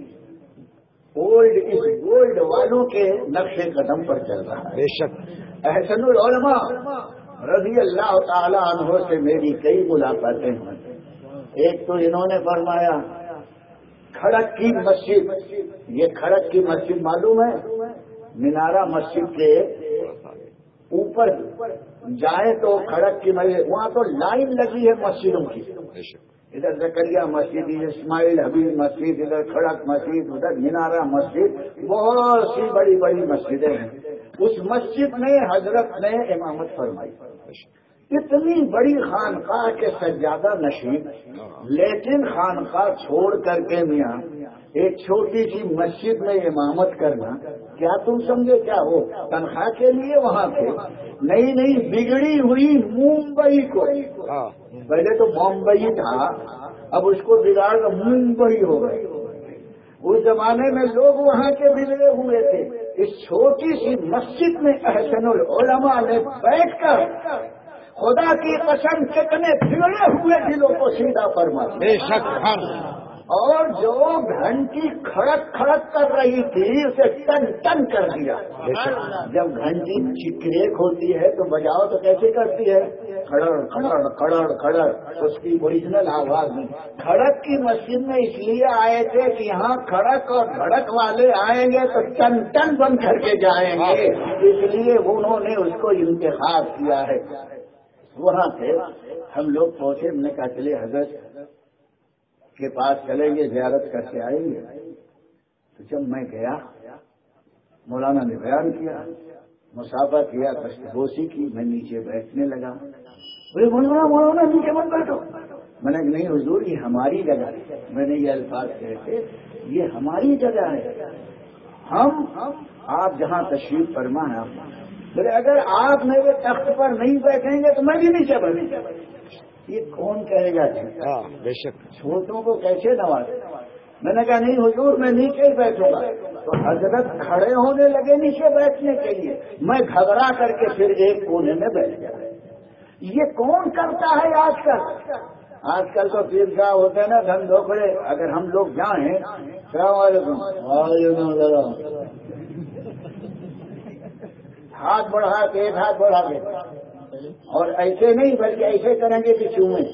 S1: اولڈ از گولڈ والوں کے نقش قدم پر چل رہا ہے۔
S2: بے شک۔
S1: احسن العلماء رضی اللہ تعالی عنہ سے میری کئی ملاقاتیں ہوئی، ایک تو انہوں نے فرمایا کھڑک کی مسجد، یہ کھڑک کی مسجد معلوم ہے، مینارہ مسجد کے اوپر جائیں تو کھڑک کی مسجد، وہاں تو لائن لگی ہے مسجدوں کی، ادھر زکریا مسجد، اسماعیل حبیب مسجد، ادھر کھڑک مسجد، ادھر مینارہ مسجد، بہت سی بڑی بڑی مسجدیں ہیں۔ اس مسجد میں حضرت نے امامت فرمائی، اتنی بڑی خانقاہ کے سجادہ نشین، لیکن خانقاہ چھوڑ کر کے میاں ایک چھوٹی سی مسجد میں امامت کرنا، کیا تم سمجھے کیا ہو تنخواہ کے لیے وہاں تھے؟ نہیں نہیں، بگڑی ہوئی ممبئی کو، پہلے تو بمبئی تھا اب اس کو بگاڑ کر ممبئی ہو گئے۔ اس زمانے میں لوگ وہاں کے بگڑے ہوئے تھے، اس چھوٹی سی مسجد میں احسن العلماء نے بیٹھ کر خدا کی قسم کتنے بگڑے ہوئے دلوں کو سیدھا فرما۔
S2: بے شک۔
S1: اور جو گھنٹی کھڑک کھڑک کر رہی تھی اسے ٹن ٹن کر دیا. جب گھنٹی چکریک ہوتی ہے تو بجاؤ تو کیسے کرتی ہے؟ کھڑڑ کھڑڑ کھڑڑ کھڑڑ. اس کی اوریجنل آواز میں کھڑک کی مسجد میں اس لیے آئے تھے کہ یہاں کھڑک اور دھڑک والے آئیں گے تو ٹن ٹن بند کر کے جائیں گے، اس لیے انہوں نے اس کو انتخاب کیا ہے. وہاں سے ہم لوگ پہنچے، ہم نے کہا چلے حضرت کے پاس چلیں گے، زیارت کر کے آئیں گے. تو جب میں گیا مولانا نے بیان کیا، مسافہ کیا، دستبوسی کی، میں نیچے بیٹھنے لگا. بولے مولانا مولانا نیچے مت بیٹھو. میں نے نہیں حضور یہ ہماری جگہ ہے. میں نے یہ الفاظ کہے تھے یہ ہماری جگہ ہے، ہم آپ جہاں تشریف فرما ہے. بولے اگر آپ میرے تخت پر نہیں بیٹھیں گے تو میں بھی نیچے بیٹھوں. یہ کون کہے گا؟
S2: بے شک
S1: چھوٹوں کو کیسے نوازے؟ میں نے کہا نہیں حضور میں نیچے ہی بیٹھوں گا. تو حضرت کھڑے ہونے لگے نیچے بیٹھنے کے لیے. میں گھبرا کر کے پھر ایک کونے میں بیٹھ گیا. یہ کون کرتا ہے آج کل؟ آج کل تو پیر کیا ہوتے ہیں نا دھن دھوکڑے. اگر ہم لوگ جائیں السلام علیکم ہاتھ بڑھا کے ایک ہاتھ بڑھا کے، اور ایسے نہیں بلکہ ایسے کریں گے کہ چومیں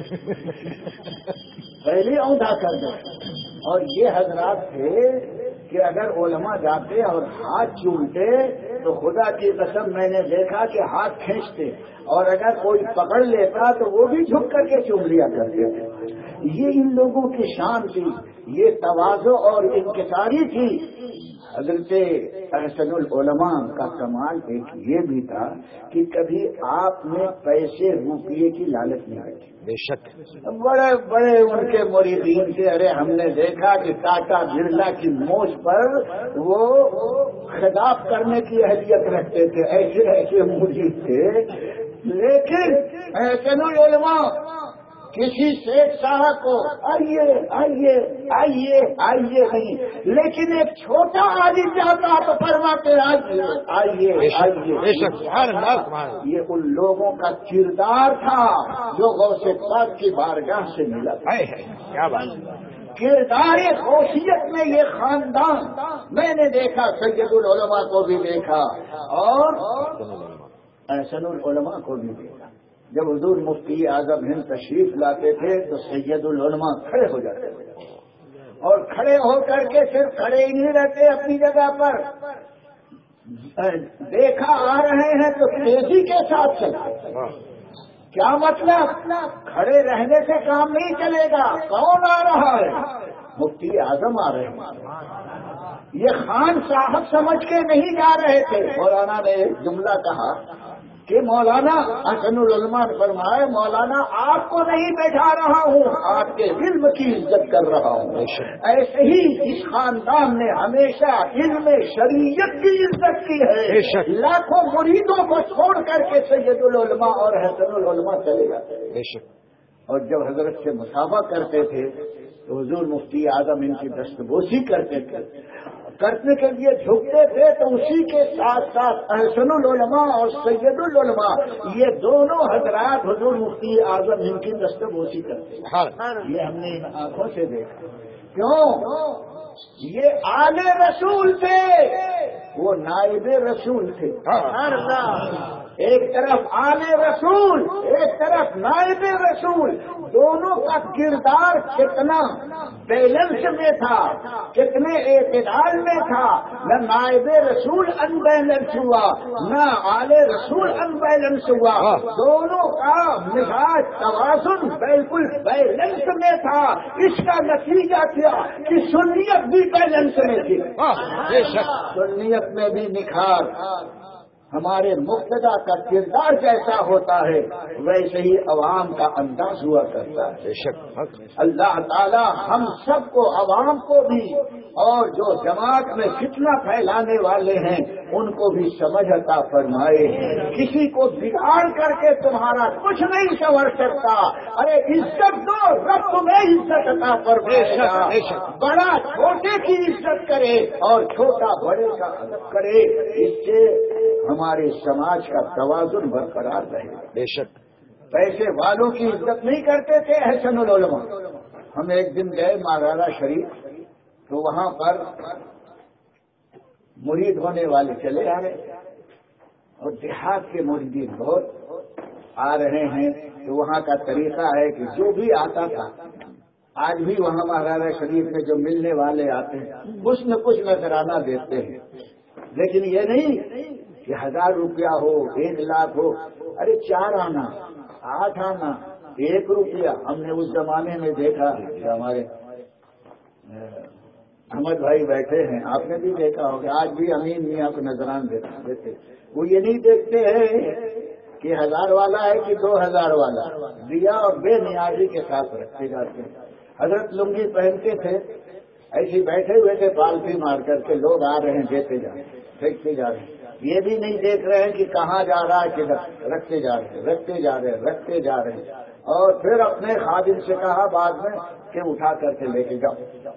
S1: پہلے اوندا کر دیں. اور یہ حضرات تھے کہ اگر علماء جاتے اور ہاتھ چومتے تو خدا کی قسم میں نے دیکھا کہ ہاتھ کھینچتے، اور اگر کوئی پکڑ لیتا تو وہ بھی جھک کر کے چوم لیا کرتے تھے. یہ ان لوگوں کی شان تھی، یہ تواضع اور انکساری تھی. حضرت احسن العلماء کا کمال ایک یہ بھی تھا کہ کبھی آپ نے پیسے روپیے کی لالچ نہیں رکھی.
S2: بے شک
S1: بڑے بڑے ان کے مریدین تھے. ارے ہم نے دیکھا کہ ٹاٹا برلا کی موچ پر وہ خطاب کرنے کی اہلیت رکھتے تھے. ایسے ایسے مرید تھے. لیکن احسن العلماء کسی شیخ صاحب کو آئیے آئیے آئیے آئیے نہیں، لیکن ایک چھوٹا عالم جاتا تو فرماتے آئیے آئیے آئیے. یہ ان لوگوں کا کردار تھا جو غوث پاک کی بارگاہ سے ملا تھا.
S2: کیا بات،
S1: کردار غوثیت میں یہ خاندان میں نے دیکھا. سید العلماء کو بھی دیکھا اور احسن العلماء کو بھی دیکھا. جب حضور مفتی اعظم ہند تشریف لاتے تھے تو سید العلماء کھڑے ہو جاتے تھے، اور کھڑے ہو کر کے صرف کھڑے ہی نہیں رہتے اپنی جگہ پر. دیکھا آ رہے ہیں تو تیزی کے ساتھ چلتے. کیا مطلب؟ کھڑے رہنے سے کام نہیں چلے گا. کون آ رہا ہے؟ مفتی اعظم آ رہے ہیں. یہ خان صاحب سمجھ کے نہیں جا رہے تھے. مولانا نے ایک جملہ کہا کہ مولانا احسن العلماء نے فرمایا مولانا آپ کو نہیں بیٹھا رہا ہوں، آپ کے علم کی عزت کر رہا ہوں. ایسے ہی اس خاندان نے ہمیشہ علم شریعت کی عزت کی ہے. لاکھوں مریدوں کو چھوڑ کر کے سید العلماء اور احسن العلماء چلے جاتے. اور جب حضرت سے مسافہ کرتے تھے تو حضور مفتی اعظم ان کی دستبوسی کرتے تھے، کرنے کے لیے جھکتے تھے تو اسی کے ساتھ ساتھ احسن العلماء اور سید العلماء یہ دونوں حضرات حضور مفتی اعظم ان کی دستبوسی کرتے. یہ ہم نے آنکھوں سے دیکھا. کیوں؟ یہ آل رسول تھے، وہ نائب رسول تھے. ایک طرف آل رسول، ایک طرف نائب رسول. دونوں کا کردار کتنا بیلنس میں تھا، کتنے اعتدال میں تھا. نہ نائب رسول ان بیلنس ہوا، نہ آل رسول ان بیلنس ہوا. دونوں کا مزاج توازن بالکل بیلنس میں تھا. اس کا نتیجہ کیا کہ سنیت بھی بیلنس میں تھی. سنیت میں بھی نکھار. ہمارے مقتدا کا کردار جیسا ہوتا ہے ویسے ہی عوام کا انداز ہوا کرتا ہے. اللہ تعالی ہم سب کو، عوام کو بھی، اور جو جماعت میں فتنہ پھیلانے والے ہیں ان کو بھی سمجھ عطا فرمائے. کسی کو بگاڑ کر کے تمہارا کچھ نہیں سنور سکتا. ارے عزت دو، رب تمہیں عزت عطا فرمائے گا. بڑا چھوٹے کی عزت کرے اور چھوٹا بڑے کا ادب کرے. اس سے ہمارے سماج کا توازن برقرار رہے.
S2: بے شک
S1: پیسے والوں کی عزت نہیں کرتے تھے احسن العلماء. ہم ایک دن گئے ماراڑا شریف، تو وہاں پر مرید ہونے والے چلے آ رہے اور دیہات کے مریدین بہت آ رہے ہیں. تو وہاں کا طریقہ ہے کہ جو بھی آتا تھا، آج بھی وہاں ماراڑا شریف میں جو ملنے والے آتے ہیں کچھ نہ کچھ نذرانہ دیتے ہیں، لیکن یہ نہیں کہ ہزار روپیہ ہو، ایک لاکھ ہو. ارے چار آنا، آٹھ آنا، ایک روپیہ. ہم نے اس زمانے میں دیکھا کہ ہمارے احمد بھائی بیٹھے ہیں، آپ نے بھی دیکھا ہوگا، آج بھی امین میاں کو نذران دیتے. وہ یہ نہیں دیکھتے ہیں کہ ہزار والا ہے کہ دو ہزار والا، دیا اور بے نیازی کے ساتھ رکھتے جاتے ہیں. حضرت لنگی پہنتے تھے، ایسے بیٹھے ہوئے تھے پالفی مار کر کے، لوگ آ رہے ہیں دیتے جا رہے ہیں، پھینکتے جا رہے ہیں. یہ بھی نہیں دیکھ رہے ہیں کہ کہاں جا رہا ہے، کدھر، رکھتے جا رہے ہیں رکھتے جا رہے ہیں رکھتے جا رہے ہیں. اور پھر اپنے خادم سے کہا بعد میں کہ اٹھا کر کے لے کے جاؤ.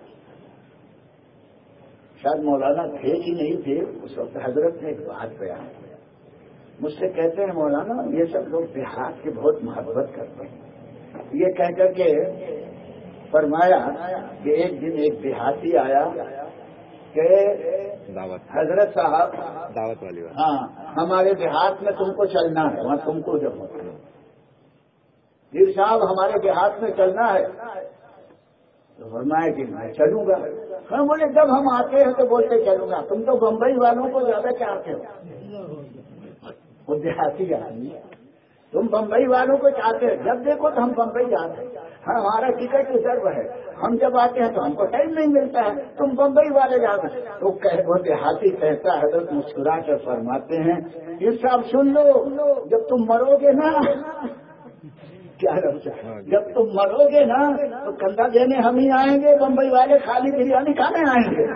S1: شاید مولانا تھے کہ نہیں تھے اس وقت، حضرت نے ایک بات بیان کی. مجھ سے کہتے ہیں مولانا یہ سب لوگ دیہات کی بہت محبت کرتے ہیں. یہ کہہ کر کے فرمایا کہ ایک دن ایک دیہاتی آیا کہ
S2: دعوت
S1: حضرت صاحب
S2: دعوت والی بات،
S1: ہاں ہمارے دیہات میں تم کو چلنا ہے، وہاں تم کو جب پیر صاحب ہمارے دیہات میں چلنا ہے. تو فرمایا کہ میں چلوں گا. ہم بولے جب ہم آتے ہیں تو بولتے چلوں گا، تم تو بمبئی والوں کو زیادہ چاہتے ہو. وہ دیہاتی آدمی، تم بمبئی والوں کو چاہتے ہیں، جب دیکھو تو ہم بمبئی جاتے ہیں، ہمارا ٹکٹ ریزرو ہے، ہم جب آتے ہیں تو ہم کو ٹائم نہیں ملتا ہے، تم بمبئی والے جاتے ہیں. تو وہ دیہاتی کہتا ہے، حضرت مسکرا کر فرماتے ہیں یہ صاحب سن لو، جب تم مرو گے نا، کیا جب تم مرو گے نا تو کندھا دینے ہم ہی آئیں گے، بمبئی والے خالی بریانی کھانے آئیں گے.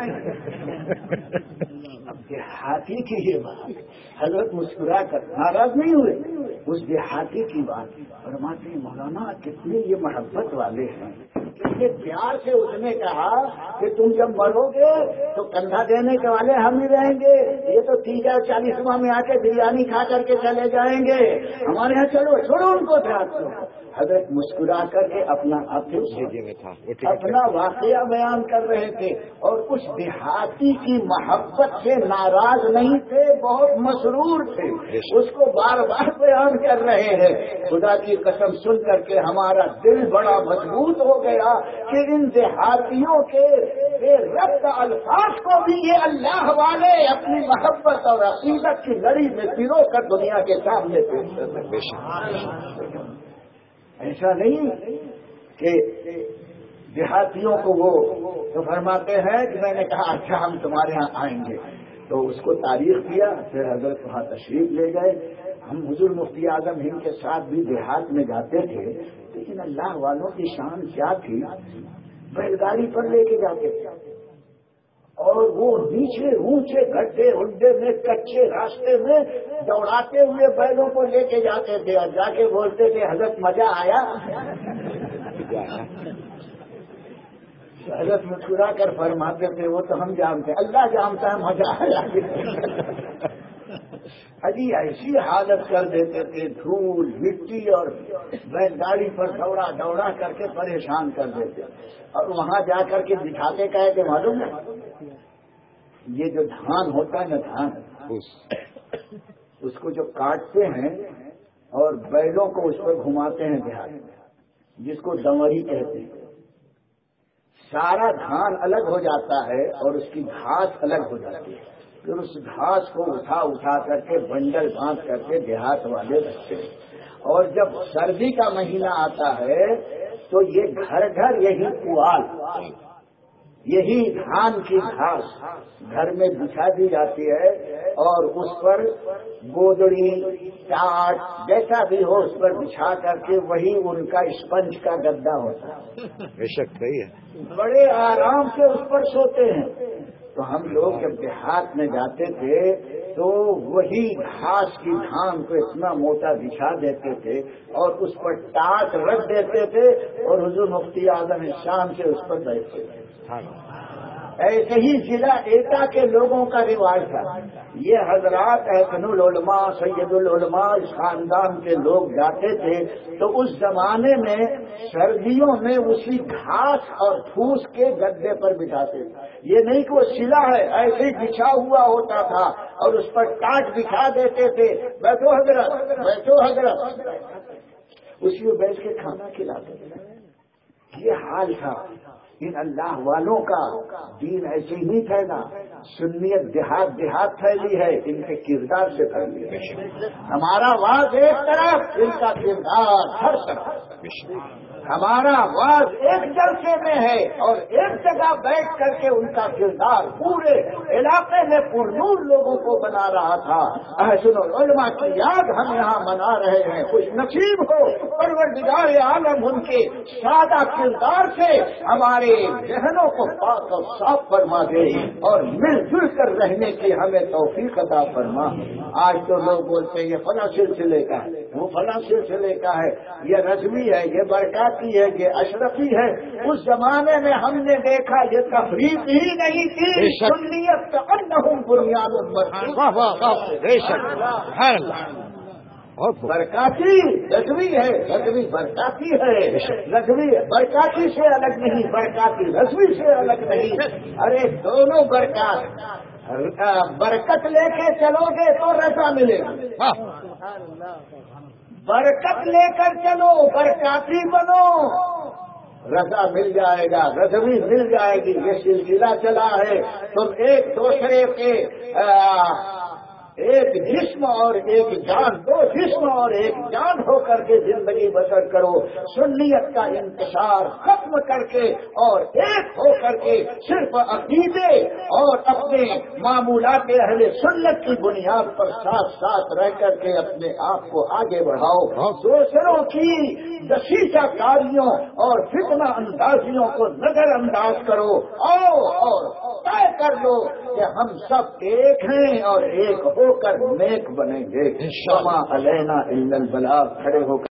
S1: اب دیہاتی کی یہ بات، حضرت مسکرا کر ناراض نہیں ہوئے. اس دیہاتی کی بات فرماتے ہیں مولانا کتنے یہ محبت والے ہیں، کتنے پیار سے اس نے کہا کہ تم جب مرو گے تو کندھا دینے کے والے ہم ہی رہیں گے، یہ تو تیس اور چالیس ماہ میں آ کے بریانی کھا کر کے چلے جائیں گے، ہمارے یہاں چلو چھوڑو ان کو دیہات کو. حضرت مسکرا کر کے اپنا اپنا واقعہ بیان کر رہے تھے اور اس دیہاتی کی محبت سے ناراض نہیں تھے، بہت مسرور تھے، اس کو بار بار بیان کر رہے ہیں. خدا کی قسم سن کر کے ہمارا دل بڑا مضبوط ہو گیا کہ ان دیہاتیوں کے بے ربط الفاظ کو بھی یہ اللہ والے اپنی محبت اور عقیدت کی لڑی میں پرو کر دنیا کے سامنے پیش کر سکتے. ایسا نہیں کہ دیہاتیوں کو وہ تو فرماتے ہیں کہ میں نے کہا اچھا ہم تمہارے ہاں آئیں گے، تو اس کو تاریخ کیا. پھر حضرت وہاں تشریف لے گئے. ہم حضور مفتی اعظم ہند کے ساتھ بھی دیہات میں جاتے تھے، لیکن اللہ والوں کی شان کیا تھی، بیل گاڑی پر لے کے جاتے تھے اور وہ نیچے اونچے گڈھے ہڈے میں کچے راستے میں دوڑاتے ہوئے بیلوں کو لے کے جاتے تھے اور جا کے بولتے تھے حضرت مزہ آیا. حضرت مسکرا کر فرماتے تھے وہ تو ہم جانتے ہیں، اللہ جانتا ہے مزہ آیا. اجی ایسی حالت کر دیتے تھے، دھول مٹی اور بیل گاڑی پر دوڑا دوڑا کر کے پریشان کر دیتے. اور وہاں جا کر کے دکھاتے کا ہے کہ معلوم ہے یہ جو دھان ہوتا ہے نا، دھان اس کو جو کاٹتے ہیں اور بیلوں کو اس پر گھماتے ہیں دیہات میں، جس کو دمری کہتے ہیں، سارا دھان الگ ہو جاتا ہے اور اس کی گھاس الگ ہو جاتی ہے. پھر اس گھاس کو اٹھا اٹھا کر کے بنڈل باندھ کر کے دیہات والے رکھتے ہیں. اور جب سردی کا مہینہ آتا ہے تو یہ گھر گھر یہی پوال، یہی دھان کی گھاس گھر میں بچھا دی جاتی ہے اور اس پر گودڑی ٹاٹ جیسا بھی ہو اس پر بچھا کر کے وہی ان کا اسپنج کا گدا ہوتا ہے.
S2: بے شک صحیح ہے،
S1: بڑے آرام سے اس پر سوتے ہیں. تو ہم لوگ جب دیہات میں جاتے تھے تو وہی گھاس کی دھان کو اتنا موٹا بچھا دیتے تھے اور اس پر ٹاٹ رکھ دیتے تھے اور حضور مفتی اعظم شام سے اس پر بیٹھتے تھے. ایسے ہی ضلع ایٹا کے لوگوں کا رواج تھا. یہ حضرات احسن العلماء سید العلماء اس خاندان کے لوگ جاتے تھے تو اس زمانے میں سردیوں میں اسی گھاس اور پھوس کے گدے پر بٹھاتے تھے. یہ نہیں کہ وہ سلا ہے، ایسے ہی بچھا ہوا ہوتا تھا اور اس پر ٹاٹ بچھا دیتے تھے. بیٹھو حضرت بیٹھو حضرت، اسی میں بیٹھ کے کھانا کھلاتے تھے. یہ حال تھا. ان اللہ والوں کا دین ایسے ہی نہیں پھیلا. سنیت دیہات دیہات پھیلی ہے، ان کے کردار سے پھیلی ہے. ہمارا واز ایک طرف، ان کا کردار ہر طرف. ہمارا واز ایک جلسے میں ہے اور ایک جگہ بیٹھ کر کے ان کا کردار پورے علاقے میں پرنور لوگوں کو بنا رہا تھا. احسن العلماء کی یاد ہم یہاں منا رہے ہیں. خوش نصیب ہو پروردگار عالم ان کے سادہ کردار سے ہمارے ذہنوں کو پاک اور صاف فرما دے اور مل جل کر رہنے کی ہمیں توفیق عطا فرما. آج تو لوگ بولتے ہیں یہ فلاں سلسلے کا ہے، وہ فلاں سلسلے کا ہے، یہ رضوی ہے، یہ برکاتی ہے، یہ اشرفی ہے. اس زمانے میں ہم نے دیکھا یہ تفریق ہی نہیں تھی. سنیت کا انہم بنیاد برکاتی رضوی ہے، رضوی برکاتی ہے. رضوی برکاتی سے الگ نہیں، برکاتی رضوی سے الگ نہیں. ارے دونوں برکات. برکت لے کے چلو گے تو رضا ملے گا. برکت لے کر چلو، برکاتی بنو، رضا مل جائے گا، رضوی مل جائے گی. یہ سلسلہ چلا ہے. تم ایک دوسرے کے ایک جسم اور ایک جان، دو جسم اور ایک جان ہو کر کے زندگی بسر کرو. سنیت کا انتشار ختم کر کے اور ایک ہو کر کے صرف عقیدے اور اپنے معمولات اہل سنت کی بنیاد پر ساتھ ساتھ رہ کر کے اپنے آپ کو آگے بڑھاؤ. دوسروں کی دسیسہ کاریوں اور فتنہ اندازیوں کو نظر انداز کرو. آؤ اور طے کر لو کہ ہم سب ایک ہیں اور ایک ہو کر نیک بنیں گے. وما علینا الا البلاغ. کھڑے ہو کر